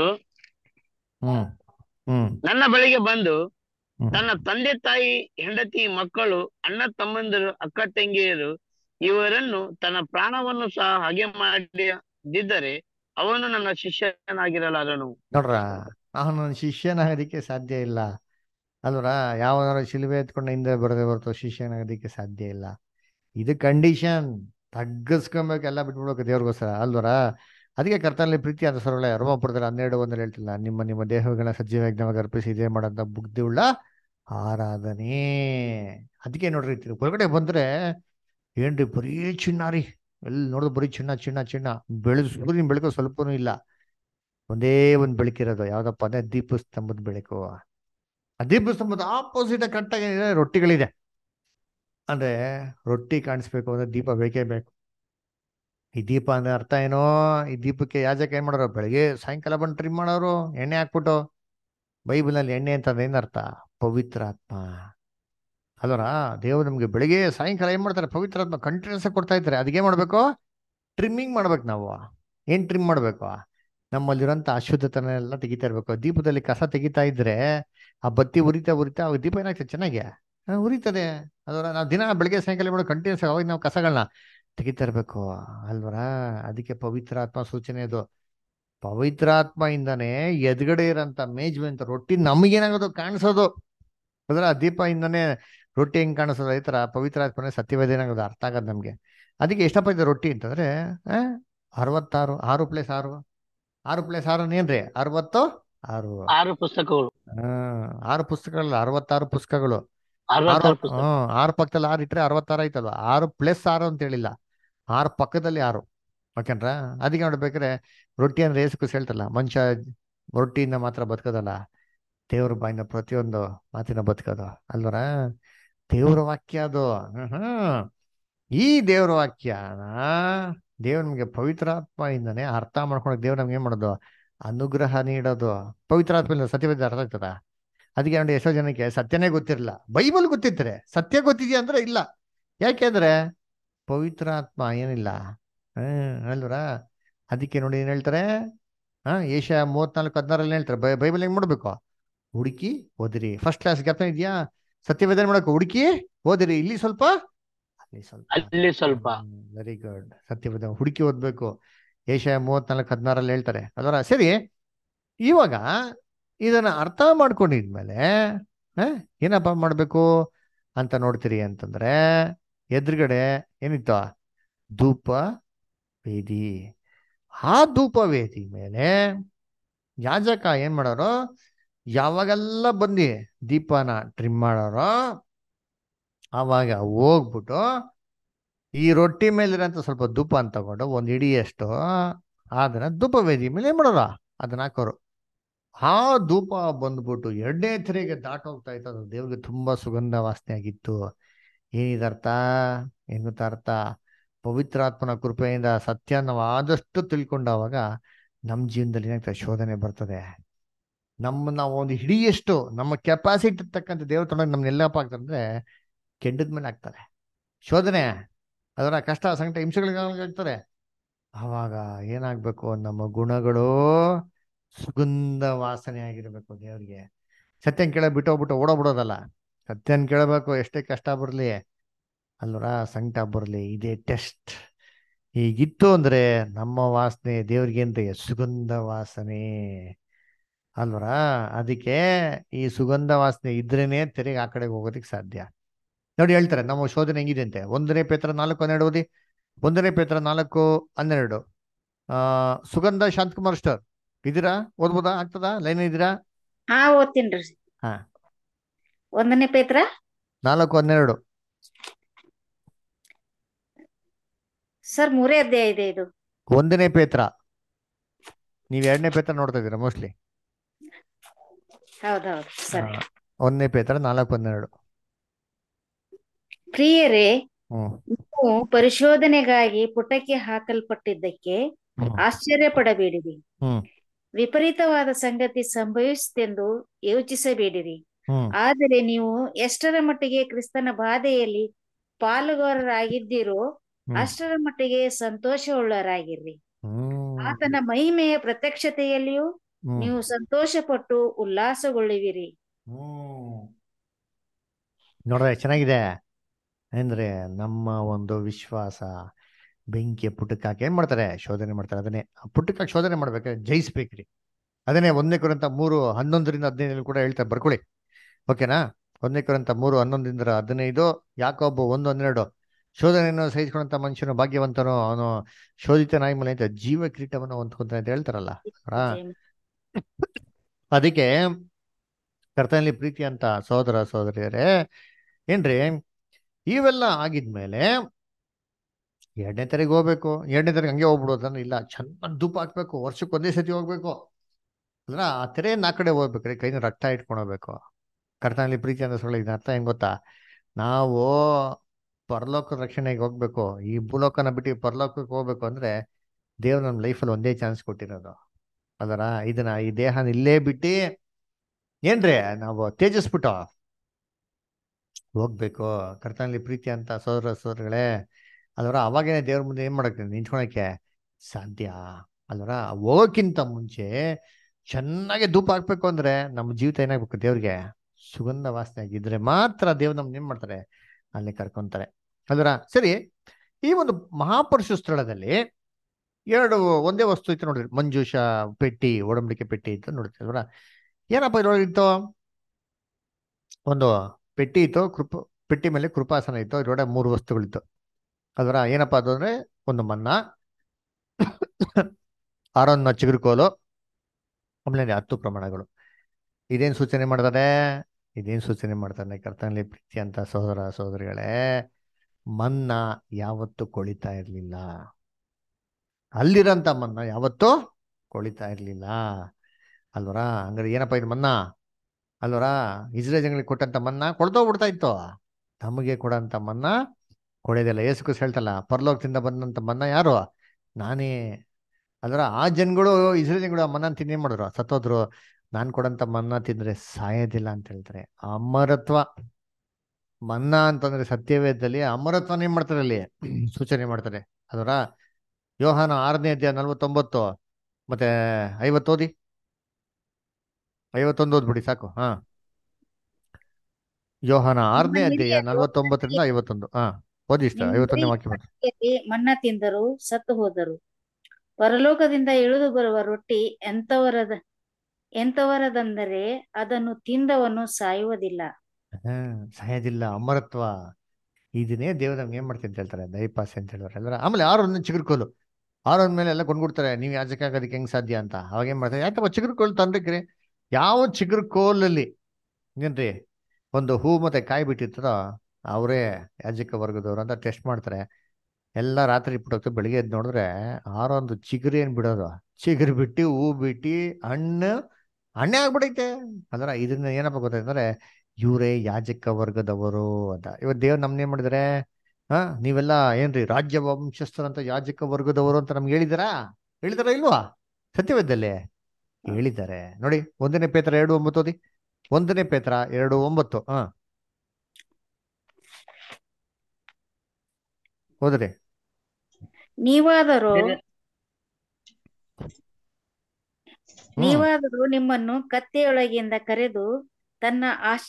ನನ್ನ ಬಳಿಗೆ ಬಂದು ತನ್ನ ತಂದೆ ತಾಯಿ, ಹೆಂಡತಿ, ಮಕ್ಕಳು, ಅಣ್ಣ ತಮ್ಮಂದಿರು, ಅಕ್ಕ ತಂಗಿಯರು ಇವರನ್ನು ತನ್ನ ಪ್ರಾಣವನ್ನು ಸಹ ಹಾಗೆ ಮಾಡಿದ್ದರೆ ಅವನು ನನ್ನ ಶಿಷ್ಯನಾಗಿರಲಾರನು. ನೋಡ್ರ, ಅವನು ನನ್ನ ಶಿಷ್ಯನಾಗೋದಿಕ್ಕೆ ಸಾಧ್ಯ ಇಲ್ಲ ಅಲ್ವರ. ಯಾವನಾರು ಶಿಲುಬೆ ಎತ್ಕೊಂಡು ಹಿಂದೆ ಬರದೆ ಹೊರತು ಶಿಷ್ಯನಾಗೋದಿಕ್ಕೆ ಸಾಧ್ಯ ಇಲ್ಲ. ಇದು ಕಂಡೀಷನ್. ತಗ್ಗಿಸ್ಕೊಬೇಕು, ಎಲ್ಲ ಬಿಟ್ಬಿಡ್ಬೇಕು ದೇವ್ರಿಗೋಸ್ಕರ ಅಲ್ವರ. ಅದಕ್ಕೆ ಕರ್ತನಲ್ಲಿ ಪ್ರೀತಿ ಅಂತ ಸರಳ ರೋಮಾಪುರದಲ್ಲಿ 12:1 ಹೇಳ್ತಿಲ್ಲ, ನಿಮ್ಮ ನಿಮ್ಮ ದೇಹಗಳನ್ನ ಸಜೀವ ಯಜ್ಞವಾಗಿ ಅರ್ಪಿಸಿ ಇದೇ ಮಾಡೋಂಥ ಬುದ್ಧಿ ಉಳ್ಳ ಆರಾಧನೆ. ಅದಕ್ಕೆ ನೋಡ್ರಿ, ಹೊರಗಡೆ ಬಂದ್ರೆ ಏನ್ರಿ ಬರೀ ಚಿನ್ನ ರೀ, ಎಲ್ಲಿ ನೋಡಿದ್ರು ಬರೀ ಚಿನ್ನ ಚಿನ್ನ ಚಿನ್ನ. ಸೂರ್ಯನ ಬೆಳಕು ಸ್ವಲ್ಪನೂ ಇಲ್ಲ. ಒಂದೇ ಒಂದು ಬೆಳಕಿರೋದು, ಯಾವ್ದಪ್ಪ ಅಂದ್ರೆ ದೀಪಸ್ತಂಭದ ಬೆಳಕು. ಆ ದೀಪಸ್ತಂಭದ ಆಪೋಸಿಟ್ ಕರೆಕ್ಟಾಗಿ ರೊಟ್ಟಿಗಳಿದೆ. ಅಂದ್ರೆ ರೊಟ್ಟಿ ಕಾಣಿಸ್ಬೇಕು ಅಂದ್ರೆ ದೀಪ ಬೇಕೇ ಬೇಕು. ಈ ದೀಪ ಅಂದ್ರೆ ಅರ್ಥ ಏನೋ, ಈ ದೀಪಕ್ಕೆ ಯಾಜಕ ಏನ್ ಮಾಡೋರು, ಬೆಳಗ್ಗೆ ಸಾಯಂಕಾಲ ಬಂದು ಟ್ರಿಮ್ ಮಾಡೋರು ಎಣ್ಣೆ ಹಾಕ್ಬಿಟ್ಟು. ಬೈಬಲ್ನಲ್ಲಿ ಎಣ್ಣೆ ಅಂತಂದ್ರೆ ಏನರ್ಥ? ಪವಿತ್ರಾತ್ಮ ಅಲ್ವರ. ದೇವರು ನಮ್ಗೆ ಬೆಳಿಗ್ಗೆ ಸಾಯಂಕಾಲ ಏನ್ ಮಾಡ್ತಾರೆ? ಪವಿತ್ರಾತ್ಮ ಕಂಟಿನ್ಯೂಸ್ ಕೊಡ್ತಾ ಇರ್ತಾರೆ. ಅದಕ್ಕೆ ಮಾಡ್ಬೇಕು? ಟ್ರಿಮ್ಮಿಂಗ್ ಮಾಡ್ಬೇಕು. ನಾವು ಏನ್ ಟ್ರಿಮ್ ಮಾಡ್ಬೇಕು? ನಮ್ಮಲ್ಲಿರೋಂಥ ಅಶುದ್ಧತನೆಲ್ಲ ತೆಗಿತಾ ಇರ್ಬೇಕು. ದೀಪದಲ್ಲಿ ಕಸ ತೆಗಿತಾ ಇದ್ರೆ ಆ ಬತ್ತಿ ಉರಿತಾ ಉರಿತಾ ಅವಾಗ ದೀಪ ಏನಾಗ್ತದೆ? ಚೆನ್ನಾಗಿ ಉರಿತದೆ ಅಲ್ವರ. ನಾವು ದಿನ ಬೆಳಗ್ಗೆ ಸಾಯಂಕಾಲ ಮಾಡೋ ಕಂಟಿನ್ಯೂಸ್ ಅವಾಗ ನಾವು ಕಸಗಳನ್ನ ತೆಗಿತಾ ಇರ್ಬೇಕು ಅಲ್ವರ. ಅದಕ್ಕೆ ಪವಿತ್ರಾತ್ಮ ಸೂಚನೆ ಅದು. ಪವಿತ್ರಾತ್ಮ ಇಂದಾನೆ ಎದುಗಡೆ ಇರೋಂಥ ಮೇಜ್ಮೆಂಟ್ ರೊಟ್ಟಿ ನಮಗೇನಾಗೋದು ಕಾಣಿಸೋದು ಅದ್ರ. ದೀಪ ಇಂದಾನೆ ರೊಟ್ಟಿ ಹೆಂಗ್ ಕಾಣಿಸೋದು, ಈ ತರ ಪವಿತ್ರಾತ್ಮನೇ ಸತ್ಯವೇದ ಏನಾಗೋದು ಅರ್ಥ ಆಗೋದು ನಮ್ಗೆ. ಅದಕ್ಕೆ ಎಷ್ಟಪ್ಪ ಇದೆ ರೊಟ್ಟಿ ಅಂತಂದ್ರೆ 66 6 + 6 6 + 6 ಏನ್ರಿ? 66 6 ಪುಸ್ತಕಗಳು. 6 ಪುಸ್ತಕಗಳು, 66 ಪುಸ್ತಕಗಳು. 66 ಪುಸ್ತಕ. 6 ಪಕ್ಕದಲ್ಲಿ 6 ಇಟ್ರೆ 66 ಆಯ್ತಲ್ವ. 6 + 6 ಅಂತ ಹೇಳಿಲ್ಲ, 6 ಪಕ್ಕದಲ್ಲಿ 6. ಓಕೆನ್ರ. ಅದಕ್ಕೆ ನೋಡ್ಬೇಕಾದ್ರೆ ರೊಟ್ಟಿ ಅಂದ್ರೆ ಯೇಸು ಕ್ರಿಸ್ತ ಹೇಳ್ತಲ್ಲ, ಮನುಷ್ಯ ರೊಟ್ಟಿಯಿಂದ ಮಾತ್ರ ಬದುಕೋದಲ್ಲ, ದೇವ್ರ ಬಾಯಿನ ಪ್ರತಿಯೊಂದು ಮಾತಿನ ಬದುಕೋದು ಅಲ್ವರ. ದೇವ್ರ ವಾಕ್ಯ ಅದು. ಈ ದೇವ್ರ ವಾಕ್ಯನ ದೇವ್ರ ನಮ್ಗೆ ಪವಿತ್ರಾತ್ಮದಿಂದನೇ ಅರ್ಥ ಮಾಡ್ಕೊಳಕ್ ದೇವ್ರ ನಮ್ಗೆ ಏನ್ ಮಾಡೋದು? ಅನುಗ್ರಹ ನೀಡೋದು. ಪವಿತ್ರಾತ್ಮದಿಂದ ಸತ್ಯವೇದ ಅರ್ಥ ಆಗ್ತದ. ಅದಕ್ಕೆ ನೋಡಿ ಎಷ್ಟೋ ಜನಕ್ಕೆ ಸತ್ಯನೇ ಗೊತ್ತಿರಲ್ಲ. ಬೈಬಲ್ ಗೊತ್ತಿರ್ತಾರೆ, ಸತ್ಯ ಗೊತ್ತಿದ್ಯಾ ಅಂದ್ರೆ ಇಲ್ಲ. ಯಾಕೆಂದ್ರೆ ಪವಿತ್ರಾತ್ಮ ಏನಿಲ್ಲ ಅಲ್ವರ. ಅದಕ್ಕೆ ನೋಡಿ ಏನ್ ಹೇಳ್ತಾರೆ, ಏಷ್ಯಾ 34:16 ಹೇಳ್ತಾರೆ, ಬೈಬಲ್ ಹೆಂಗ್ ಮಾಡ್ಬೇಕು? ಹುಡುಕಿ ಓದಿರಿ. ಫಸ್ಟ್ ಕ್ಲಾಸ್ ಜ್ಞಾಪನ ಇದೆಯಾ? ಸತ್ಯವೇದನೆ ಮಾಡಬೇಕು, ಹುಡುಕಿ ಓದಿರಿ. ಇಲ್ಲಿ ಸ್ವಲ್ಪ ಅಲ್ಲಿ ಸ್ವಲ್ಪ. Very good. ಸತ್ಯವೇದ ಹುಡುಕಿ ಓದ್ಬೇಕು. ಏಷ್ಯಾ 34:16 ಹೇಳ್ತಾರೆ ಅಲ್ವರ. ಸರಿ, ಇವಾಗ ಇದನ್ನ ಅರ್ಥ ಮಾಡ್ಕೊಂಡಿದ್ಮೇಲೆ ಏನಪ್ಪ ಮಾಡ್ಬೇಕು ಅಂತ ನೋಡ್ತೀರಿ ಅಂತಂದ್ರೆ, ಎದುರುಗಡೆ ಏನಿತ್ತು? ಧೂಪ ವೇದಿ. ಆ ಧೂಪ ವೇದಿ ಮೇಲೆ ಯಾಜಕ ಏನ್ ಮಾಡೋರು? ಯಾವಾಗೆಲ್ಲ ಬಂದು ದೀಪನ ಟ್ರಿಮ್ ಮಾಡೋರು ಆವಾಗ ಹೋಗ್ಬಿಟ್ಟು ಈ ರೊಟ್ಟಿ ಮೇಲಿರೋಂಥ ಸ್ವಲ್ಪ ಧೂಪ ಅಂತ ತಗೊಂಡು ಒಂದು ಹಿಡಿಯಷ್ಟು ಅದನ್ನ ಧೂಪ ವೇದಿ ಮೇಲೆ ಏನ್ ಮಾಡೋರು? ಅದನ್ನ ಹಾಕೋರು. ಆ ಧೂಪ ಬಂದ್ಬಿಟ್ಟು 2ನೇ ತೆರೆಗೆ ದಾಟೋಗ್ತಾ ಇತ್ತು. ಅದು ದೇವ್ರಿಗೆ ತುಂಬಾ ಸುಗಂಧ ವಾಸನೆ ಆಗಿತ್ತು. ಏನಿದರ್ಥ? ಏನು ಅರ್ಥ? ಪವಿತ್ರಾತ್ಮನ ಕೃಪೆಯಿಂದ ಸತ್ಯ ನಾವು ಆದಷ್ಟು ತಿಳ್ಕೊಂಡಾಗ ನಮ್ಮ ಜೀವನದಲ್ಲಿ ಏನಾಗ್ತದೆ? ಶೋಧನೆ ಬರ್ತದೆ. ನಾವು ಒಂದು ಹಿಡಿಯಷ್ಟು ನಮ್ಮ ಕೆಪಾಸಿಟಿ ತಕ್ಕಂಥ ದೇವ್ರ ತೊಗೊಂಡು ನಮ್ನೆಲ್ಲಪ್ಪ ಆಗ್ತಂದ್ರೆ ಕೆಂಡದ ಮೇಲೆ ಆಗ್ತಾರೆ ಶೋಧನೆ. ಅದರ ಕಷ್ಟ ಸಂಕಟ ಹಿಂಸೆಗಳಿಗಾಗ್ತಾರೆ. ಆವಾಗ ಏನಾಗ್ಬೇಕು? ನಮ್ಮ ಗುಣಗಳು ಸುಗಂಧ ವಾಸನೆ ಆಗಿರ್ಬೇಕು ದೇವ್ರಿಗೆ. ಸತ್ಯನ್ ಕೇಳ ಬಿಟ್ಟೋಗ್ಬಿಟ್ಟು ಓಡೋಗ್ಬಿಡೋದಲ್ಲ. ಸತ್ಯನ್ ಕೇಳಬೇಕು, ಎಷ್ಟೇ ಕಷ್ಟ ಬರಲಿ ಅಲ್ವರ, ಸಂಕಟ ಬರಲಿ. ಇದೇ ಟೆಸ್ಟ್. ಹೀಗಿತ್ತು ಅಂದ್ರೆ ನಮ್ಮ ವಾಸನೆ ದೇವ್ರಿಗೆ ಅಂತ ಸುಗಂಧ ವಾಸನೆ ಅಲ್ವರ. ಅದಕ್ಕೆ ಈ ಸುಗಂಧ ವಾಸನೆ ಇದ್ರೇನೆ ತೆರೆಗೆ ಆ ಕಡೆಗೆ ಹೋಗೋದಕ್ಕೆ ಸಾಧ್ಯ. ನೋಡಿ ಹೇಳ್ತಾರೆ ನಮ್ಮ ಶೋಧನೆ ಹೆಂಗಿದೆ ಅಂತೆ. 1 ಪೇತ್ರ 4:12 ಓದಿ. 1 ಪೇತ್ರ 4:12. ಸುಗಂಧ ಶಾಂತಕುಮಾರ್ ಸ್ಟರ್ ಇದ್ದೀರಾ? ಓದ್ಬೋದಾ? ಆಗ್ತದಾ? ಲೈನ್ ಇದ್ದೀರಾ? ಹಾ ಓದ್ತೀನ್ರಿ. ಹಾ 1 ಪೇತ್ರ 4:12. ಸರ್ 3 ಅಧ್ಯಾಯ ಇದೆ ಇದು. 1 ಪೇತ್ರ, ನೀವ್ 2 ಪೇತ್ರ ನೋಡ್ತಾ ಇದ್ದೀರಾ ಮೋಸ್ಟ್ಲಿ. ಹೌದೌದು ಸರಿ. 1 ಪೇತ್ರ 4:12. ಪ್ರಿಯರೇ, ಹ್ಮ್ ನೀವು ಪರಿಶೋಧನೆಗಾಗಿ ಪುಟಕ್ಕೆ ಹಾಕಲ್ಪಟ್ಟಿದ್ದಕ್ಕೆ ಆಶ್ಚರ್ಯ ಪಡಬೇಡಿರಿ. ಹ್ಮ್ ವಿಪರೀತವಾದ ಸಂಗತಿ ಸಂಭವಿಸುತ್ತೆಂದು ಯೋಚಿಸಬೇಡಿರಿ. ಹ್ಮ್ ಆದರೆ ನೀವು ಎಷ್ಟರ ಮಟ್ಟಿಗೆ ಕ್ರಿಸ್ತನ ಬಾಧೆಯಲ್ಲಿ ಪಾಲುಗಾರರಾಗಿದ್ದೀರೋ ಹ್ಮ್ ಅಷ್ಟರ ಮಟ್ಟಿಗೆ ಸಂತೋಷವುಳ್ಳವರಾಗಿರ್ರಿ. ಹ್ಮ್ ಆತನ ಮಹಿಮೆಯ ಪ್ರತ್ಯಕ್ಷತೆಯಲ್ಲಿಯೂ ಹ್ಮ್ ನೀವು ಸಂತೋಷಪಟ್ಟು ಉಲ್ಲಾಸಗೊಳ್ಳುವಿರಿ. ಹ್ಮ್ ನೋಡ್ರೆ ಚೆನ್ನಾಗಿದೆ. ಅಂದ್ರೆ ನಮ್ಮ ಒಂದು ವಿಶ್ವಾಸ ಬೆಂಕಿಯ ಪುಟಕ್ಕೆ ಹಾಕಿ ಏನ್ ಮಾಡ್ತಾರೆ? ಶೋಧನೆ ಮಾಡ್ತಾರೆ. ಅದನ್ನೇ ಆ ಪುಟಕ್ಕೆ ಹಾಕಿ ಶೋಧನೆ ಮಾಡ್ಬೇಕಾದ್ರೆ ಜಯಿಸ್ಬೇಕ್ರಿ. ಅದನ್ನೇ 1 ಕೊರಿಂಥ 3:11-15 ಕೂಡ ಹೇಳ್ತಾರೆ, ಬರ್ಕೊಳ್ಳಿ. ಓಕೆನಾ? 1 ಕೊರಿಂಥ 3:11-15, ಯಾಕೋಬ 1:12. ಶೋಧನೆಯನ್ನು ಸಹಿಸಿಕೊಂಡಂತ ಮನುಷ್ಯನು ಭಾಗ್ಯವಂತನು, ಅವನು ಶೋಧಿತನಾಗಿ ಮೇಲೆ ಅಂತ ಜೀವ ಕಿರೀಟವನ್ನು ಹೊಂದ್ಕೊಂತಾನೆ ಅಂತ ಹೇಳ್ತಾರಲ್ಲ. ಅದಕ್ಕೆ ಕರ್ತನಲ್ಲಿ ಪ್ರೀತಿ ಅಂತ ಸಹೋದರ ಸಹೋದರಿಯರೇ, ಏನ್ರಿ ಇವೆಲ್ಲ ಆಗಿದ್ಮೇಲೆ 2ನೇ ತಾರೀಕು ಹೋಗ್ಬೇಕು. 2ನೇ ತಾರೀಕು ಹಂಗೆ ಹೋಗ್ಬಿಡೋದನ್ನ ಇಲ್ಲ, ಚೆನ್ನಾಗಿ ಧೂಪ ಹಾಕ್ಬೇಕು. ವರ್ಷಕ್ಕೆ 1 ಸತಿ ಹೋಗ್ಬೇಕು. ಅದ್ರ ಆ ತೆರೆಯನ್ನ ಆ ಕಡೆ ಹೋಗ್ಬೇಕ್ರಿ, ಕೈನ ರಕ್ತ ಇಟ್ಕೊಂಡು ಹೋಗ್ಬೇಕು. ಕರ್ತನಲ್ಲಿ ಪ್ರೀತಿ ಅಂತ ಸೊಳ್ಳೆ ಇದನ್ನ ಅರ್ಥ ಹೆಂಗ್ ಗೊತ್ತಾ? ನಾವು ಪರಲೋಕ ರಕ್ಷಣೆಗೆ ಹೋಗ್ಬೇಕು. ಈ ಭೂಲೋಕನ ಬಿಟ್ಟು ಪರಲೋಕಕ್ಕೆ ಹೋಗ್ಬೇಕು ಅಂದ್ರೆ ದೇವ್ರು ನಮ್ಮ ಲೈಫಲ್ಲಿ ಒಂದೇ ಚಾನ್ಸ್ ಕೊಟ್ಟಿರೋದು. ಅದರ ಇದನ್ನ ಈ ದೇಹನ ಇಲ್ಲೇ ಬಿಟ್ಟು ಏನ್ರಿ ನಾವು ತೇಜಸ್ಬಿಟ್ಟು ಹೋಗ್ಬೇಕು. ಕರ್ತನಲ್ಲಿ ಪ್ರೀತಿ ಅಂತ ಸೋದರ ಸೋದರಗಳೇ, ಅಲ್ವರ ಅವಾಗೇನೆ ದೇವ್ರ ಮುಂದೆ ಏನ್ ಮಾಡಕ್ಕೆ ನಿಂತ್ಕೊಳಕ್ಕೆ ಸಾಧ್ಯ ಅಲ್ವರ. ಹೋಗೋಕ್ಕಿಂತ ಮುಂಚೆ ಚೆನ್ನಾಗಿ ಧೂಪ ಹಾಕ್ಬೇಕು ಅಂದ್ರೆ ನಮ್ಮ ಜೀವಿತ ಏನಾಗ್ಬೇಕು? ದೇವ್ರಿಗೆ ಸುಗಂಧ ವಾಸನೆ ಆಗಿದ್ರೆ ಮಾತ್ರ ದೇವ್ರು ನಮ್ನ ಏನ್ ಮಾಡ್ತಾರೆ? ಅಲ್ಲಿ ಕರ್ಕೊಂತಾರೆ ಅಲ್ವರ. ಸರಿ, ಈ ಒಂದು ಮಹಾಪುರುಷ ಸ್ಥಳದಲ್ಲಿ ಒಂದೇ ವಸ್ತು ಇತ್ತು ನೋಡ್ರಿ, ಮಂಜೂಷ ಪೆಟ್ಟಿ, ಒಡಂಬಡಿಕೆ ಪೆಟ್ಟಿ ಇತ್ತು ನೋಡ್ರಿ ಅಲ್ವರ. ಏನಪ್ಪ ಇದ್ರೊಳಗಿತ್ತು? ಒಂದು ಪೆಟ್ಟಿ ಇತ್ತು, ಪೆಟ್ಟಿ ಮೇಲೆ ಕೃಪಾಸನ ಇತ್ತು, ಇದ್ರೊಳಗೆ 3 ವಸ್ತುಗಳಿತ್ತು ಅದರ. ಏನಪ್ಪ ಅದು ಅಂದ್ರೆ, ಒಂದು ಮನ್ನ, ಆರೋನ್ನ ಚಿಗುರುಕೋಲು, ಆಮೇಲೆ 10 ಪ್ರಮಾಣಗಳು. ಇದೇನ್ ಸೂಚನೆ ಮಾಡ್ತಾರೆ? ಕರ್ತನಲ್ಲಿ ಪ್ರೀತಿ ಅಂತ ಸಹೋದರ ಸಹೋದರಿಗಳೇ, ಮನ್ನ ಯಾವತ್ತೂ ಕೊಳಿತಾ ಇರ್ಲಿಲ್ಲ. ಅಲ್ಲಿರಂತ ಮನ್ನ ಯಾವತ್ತೂ ಕೊಳಿತಾ ಇರ್ಲಿಲ್ಲ ಅಲ್ವರ. ಹಂಗಾರೆ ಏನಪ್ಪ ಇದು ಮನ್ನ ಅಲ್ವರ? ಇಸ್ರೇಲ್ ಜನಗಳಿಗೆ ಕೊಟ್ಟಂತ ಮನ್ನ ಕೊಳ್ತೋಗ್ಬಿಡ್ತಾ ಇತ್ತು. ತಮಗೆ ಕೊಡಂತ ಮನ್ನ ಕೊಡೋದಿಲ್ಲ. ಯೇಸು ಕ್ರಿಸ್ತ ಹೇಳ್ತಲ್ಲ, ಪರಲೋಕದಿಂದ ಬಂದಂತ ಮನ್ನ ಯಾರು? ನಾನೇ ಅಲ್ವರ. ಆ ಜನಗಳು, ಇಸ್ರೇಲ್ ಜನಗಳು ಆ ಮನ್ನ ತಿನ್ನೇನ್ ಮಾಡಿದ್ರು? ಸತ್ತೋದ್ರು. ನಾನು ಕೊಡಂತ ಮನ್ನ ತಿಂದ್ರೆ ಸಾಯೋದಿಲ್ಲ ಅಂತ ಹೇಳ್ತಾರೆ. ಅಮರತ್ವ ಮನ್ನ ಅಂತಂದ್ರೆ ಸತ್ಯವೇದದಲ್ಲಿ ಅಮರತ್ವನ ಏನ್ ಮಾಡ್ತಾರೆ? ಅಲ್ಲಿ ಸೂಚನೆ ಮಾಡ್ತಾರೆ ಅದರ. ಯೋಹಾನ 6ನೇ ಅಧ್ಯಾಯ 49 ಮತ್ತೆ 50 ಓದಿ. 51 ಓದ್ಬಿಡಿ ಸಾಕು. ಯೋಹಾನ 6ನೇ ಅಧ್ಯಾಯ 49-51. ಓದಿ ಇಷ್ಟ. 51ನೇ ವಾಕ್ಯ ಮಾಡಿ. ಮನ್ನ ತಿಂದರು, ಸತ್ತು ಹೋದರು. ಪರಲೋಕದಿಂದ ಇಳಿದು ಬರುವ ರೊಟ್ಟಿ ಎಂತವರದಂದರೆ ಅದನ್ನು ತಿಂದವನು ಸಾಯುವುದಿಲ್ಲ. ಸಾಯೋದಿಲ್ಲ, ಅಮರತ್ವ. ಇದನ್ನೇ ದೇವ್ರ ನಮ್ಗೆ ಏನ್ ಮಾಡ್ತೀನಿ ಅಂತ ಹೇಳ್ತಾರೆ? ದಯಪಾಸೆ ಅಂತ ಹೇಳಿದ್ರೆ ಅಲ್ವರ. ಆಮೇಲೆ ಆರೋನ್ ಚಿಗುರುಕೋಲು, ಆರೋನ್ ಮೇಲೆ ಎಲ್ಲ ಕೊಂಡ್ಬಿಡ್ತಾರೆ, ನೀವು ಯಾಜಕ ಆಗೋದಕ್ಕೆ ಹೆಂಗ್ ಸಾಧ್ಯ ಅಂತ. ಅವಾಗ ಏನ್ ಮಾಡ್ತಾರೆ? ಯಾಕಪ್ಪ ಚಿಗುರುಕೋಲು ತಂದ್ರಿ? ಯಾವ ಚಿಗುರುಕೋಲಲ್ಲಿ ಏನ್ರಿ ಒಂದು ಹೂ ಮತ್ತೆ ಕಾಯಿ ಬಿಟ್ಟಿರ್ತಾರೋ ಅವರೇ ಯಾಜಕ ವರ್ಗದವ್ರು ಅಂತ ಟೆಸ್ಟ್ ಮಾಡ್ತಾರೆ. ಎಲ್ಲ ರಾತ್ರಿ ಇಟ್ಬಿಟ್ಟು ಬೆಳಿಗ್ಗೆ ಎದ್ದು ನೋಡಿದ್ರೆ ಆರೊಂದು ಚಿಗುರು ಏನ್ ಬಿಡೋದು, ಚಿಗುರು ಬಿಟ್ಟು ಹೂ ಬಿಟ್ಟು ಹಣ್ಣೆ ಆಗ್ಬಿಡೈತೆ ಅದರ. ಇದನ್ನ ಏನಪ್ಪ ಗೊತ್ತಾಯ್ತಂದ್ರೆ ಇವರೇ ಯಾಜಕ ವರ್ಗದವರು ಅಂತ. ಇವತ್ತು ದೇವ್ರು ನಮ್ನೇನ್ ಮಾಡಿದಾರೆ? ನೀವೆಲ್ಲ ಏನ್ರಿ ರಾಜ್ಯ ವಂಶಸ್ಥರಂತ ಯಾಜಕ ವರ್ಗದವರು ಅಂತ ನಮ್ಗೆ ಹೇಳಿದಾರ ಇಲ್ವಾ? ಸತ್ಯವೇದದಲ್ಲಿ ಹೇಳಿದ್ದಾರೆ ನೋಡಿ. 1 ಪೇತ್ರ 2:9 ಓದಿ. 1 ಪೇತ್ರ 2:9 ಓದ್ರಿ. ನೀವಾದರೂ ನಿಮ್ಮನ್ನು ಕತ್ತಲೆಯೊಳಗಿಂದ ಕರೆದು ತನ್ನ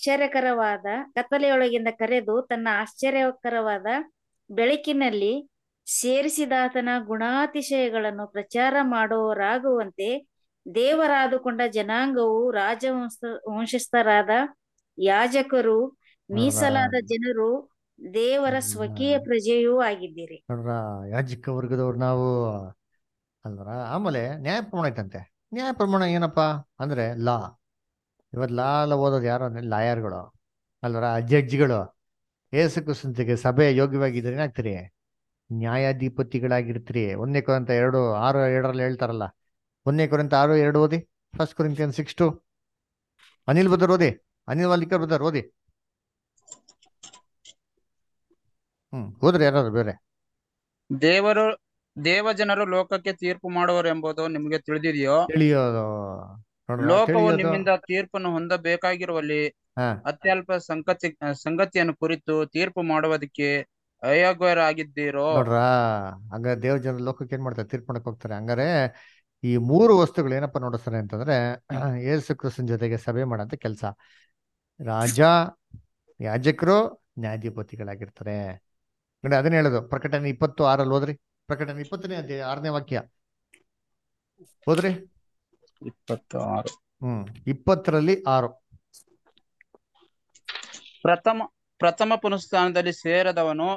ಆಶ್ಚರ್ಯಕರವಾದ ಬೆಳಕಿನಲ್ಲಿ ಸೇರಿಸಿದಾತನ ಗುಣಾತಿಶಯಗಳನ್ನು ಪ್ರಚಾರ ಮಾಡುವವರಾಗುವಂತೆ ದೇವರಾದುಕೊಂಡ ಜನಾಂಗವು, ರಾಜವಂಶಸ್ಥರಾದ ಯಾಜಕರು, ಮೀಸಲಾದ ಜನರು, ದೇವರ ಸ್ವಕೀಯ ಪ್ರಜೆಯೂ ಆಗಿದ್ದೀರಿ. ನೋಡ್ರ, ಯಾಜಕ ವರ್ಗದವ್ರು ನಾವು ಅಲ್ವರ. ಆಮೇಲೆ ನ್ಯಾಯ ಪ್ರಮಾಣ ಐತಂತೆ. ನ್ಯಾಯ ಪ್ರಮಾಣ ಏನಪ್ಪಾ ಅಂದ್ರೆ ಲಾ. ಇವತ್ತು ಲಾ ಎಲ್ಲ ಓದೋದು ಯಾರು ಅಂದ್ರೆ ಲಾಯರ್ಗಳು ಅಲ್ವರ, ಜಡ್ಜ್ಗಳು. ಏಸು ಕ್ರಿಸ್ತನಿಗೆ ಸಭೆ ಯೋಗ್ಯವಾಗಿದ್ರೆ ಏನಾಗ್ತೀರಿ? ನ್ಯಾಯಾಧಿಪತಿಗಳಾಗಿರ್ತೀರಿ. 1 ಕೊರಿಂಥ 2:6-7 ಹೇಳ್ತಾರಲ್ಲ. 1 ಕೊರಿಂಥ 6:2 ಓದಿ. 1 Corinthians 6:2. ಅನಿಲ್ ಬದರ್ ಓದಿ. ಅನಿಲ್ ವಾಲಿಕರ್ ಬದರ್ ಓದಿ. ಹೋದ್ರಿ ಯಾರು ಬೇರೆ? ದೇವಜನರು ಲೋಕಕ್ಕೆ ತೀರ್ಪು ಮಾಡುವರೆಂಬುದು ನಿಮಗೆ ತಿಳಿದಿದೆಯೋ? ತಿಳಿಯೋದು ನೋಡ್ರ, ಲೋಕವು ತಿಳಿಯೋದು. ನಿಮ್ಮಿಂದ ತೀರ್ಪನ್ನು ಹೊಂದಬೇಕಾಗಿರುವಲ್ಲಿ ಹಾ ಅತ್ಯಲ್ಪ ಸಂಗತಿಯನ್ನು ಕುರಿತು ತೀರ್ಪು ಮಾಡುವುದಕ್ಕೆ ಅಯೋಗ್ಯರಾಗಿದ್ದೀರೋ? ನೋಡ್ರ, ಹಂಗ ದೇವ್ರ ಜನ ಲೋಕಕ್ಕೆ ಏನ್ ಮಾಡ್ತಾರೆ? ತೀರ್ಪು ಮಾಡಕ್ ಹೋಗ್ತಾರೆ. ಹಂಗಾರೆ ಈ 3 ವಸ್ತುಗಳು ಏನಪ್ಪ ನೋಡಿಸ್ತಾರೆ ಅಂತಂದ್ರೆ, ಯೇಸು ಕ್ರಿಸ್ತನ ಜೊತೆಗೆ ಸಭೆ ಮಾಡಂತ ಕೆಲಸ. ರಾಜ, ಯಾಜಕರು, ನ್ಯಾಯಾಧಿಪತಿಗಳಾಗಿರ್ತಾರೆ. ನೋಡಿ, ಅದನ್ನ ಹೇಳೋದು ಪ್ರಕಟಣೆ 20:6 ಓದ್ರಿ. ಪ್ರಕಟಣೆ 20ನೇ ವಾಕ್ಯ ಓದ್ರಿ. 26. 20:6. ಪ್ರಥಮ ಪುನಃಸ್ಥಾನದಲ್ಲಿ ಸೇರಿದವನು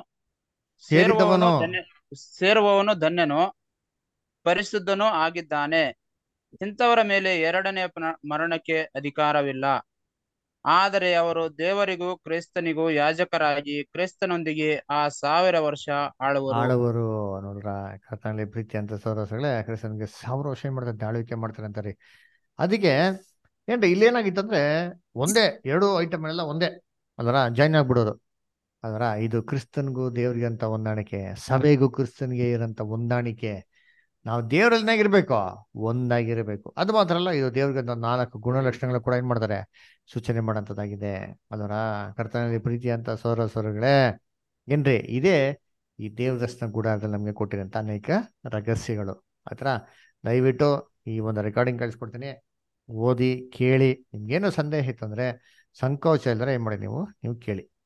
ಸೇರುವವನು ಧನ್ಯನು, ಪರಿಶುದ್ಧನೂ ಆಗಿದ್ದಾನೆ. ಇಂಥವರ ಮೇಲೆ 2ನೇ ಮರಣಕ್ಕೆ ಅಧಿಕಾರವಿಲ್ಲ. ಆದರೆ ಅವರು ದೇವರಿಗೂ ಕ್ರಿಸ್ತನಿಗೂ ಯಾಜಕರಾಗಿ ಕ್ರಿಸ್ತನೊಂದಿಗೆ ಆ 1000 ವರ್ಷ ಆಳುವರು. ನೋಡ್ರ, ಕರ್ತನಲ್ಲಿ ಪ್ರೀತಿ ಅಂತ ಸಹೋದರಗಳೇ, ಕ್ರಿಸ್ತನಿಗೆ 1000 ವರ್ಷ ಏನ್ ಮಾಡ್ತಾರೆ? ಆಳ್ವಿಕೆ ಮಾಡ್ತಾರೆ ಅಂತಾರೆ. ಅದಕ್ಕೆ ಏನ್ರಿ ಇಲ್ಲೇನಾಗಿತ್ತಂದ್ರೆ, ಒಂದೇ 2 ಐಟಮ್ ಎಲ್ಲ ಒಂದೇ ಅದರ ಜಾಯ್ನ್ ಆಗ್ಬಿಡೋದು. ಅದರ ಇದು ಕ್ರಿಸ್ತನ್ಗೂ ದೇವ್ರಿಗೆ ಅಂತ ಹೊಂದಾಣಿಕೆ, ಸಭೆಗೂ ಕ್ರಿಸ್ತನ್ಗೆ ಇರೋಂಥ ಹೊಂದಾಣಿಕೆ. ನಾವು ದೇವರಲ್ಲಿನಾಗಿರ್ಬೇಕು, ಒಂದಾಗಿರ್ಬೇಕು. ಅದು ಮಾತ್ರ ಅಲ್ಲ, ಇದು ದೇವ್ರಿಗೆ 4 ಗುಣಲಕ್ಷಣಗಳು ಕೂಡ ಏನ್ ಮಾಡ್ತಾರೆ? ಸೂಚನೆ ಮಾಡೋಂಥದ್ದಾಗಿದೆ. ಅದರ ಕರ್ತನಲ್ಲಿ ಪ್ರೀತಿ ಅಂತ ಸೌರಗಳೇ ಏನ್ರಿ, ಇದೇ ಈ ದೇವದರ್ಶನ ಗುಡಾರದಲ್ಲಿ ನಮ್ಗೆ ಕೊಟ್ಟಿರೋಂಥ ಅನೇಕ ರಹಸ್ಯಗಳು. ಆತರ ದಯವಿಟ್ಟು ಈ ಒಂದು ರೆಕಾರ್ಡಿಂಗ್ ಕಳಿಸ್ಕೊಡ್ತೀನಿ, ಓದಿ ಕೇಳಿ. ನಿಮ್ಗೇನು ಸಂದೇಹ ಇತ್ತಂದ್ರೆ ಸಂಕೋಚ ಇಲ್ಲದ್ರೆ ಏನ್ ಮಾಡಿ, ನೀವು ಕೇಳಿ.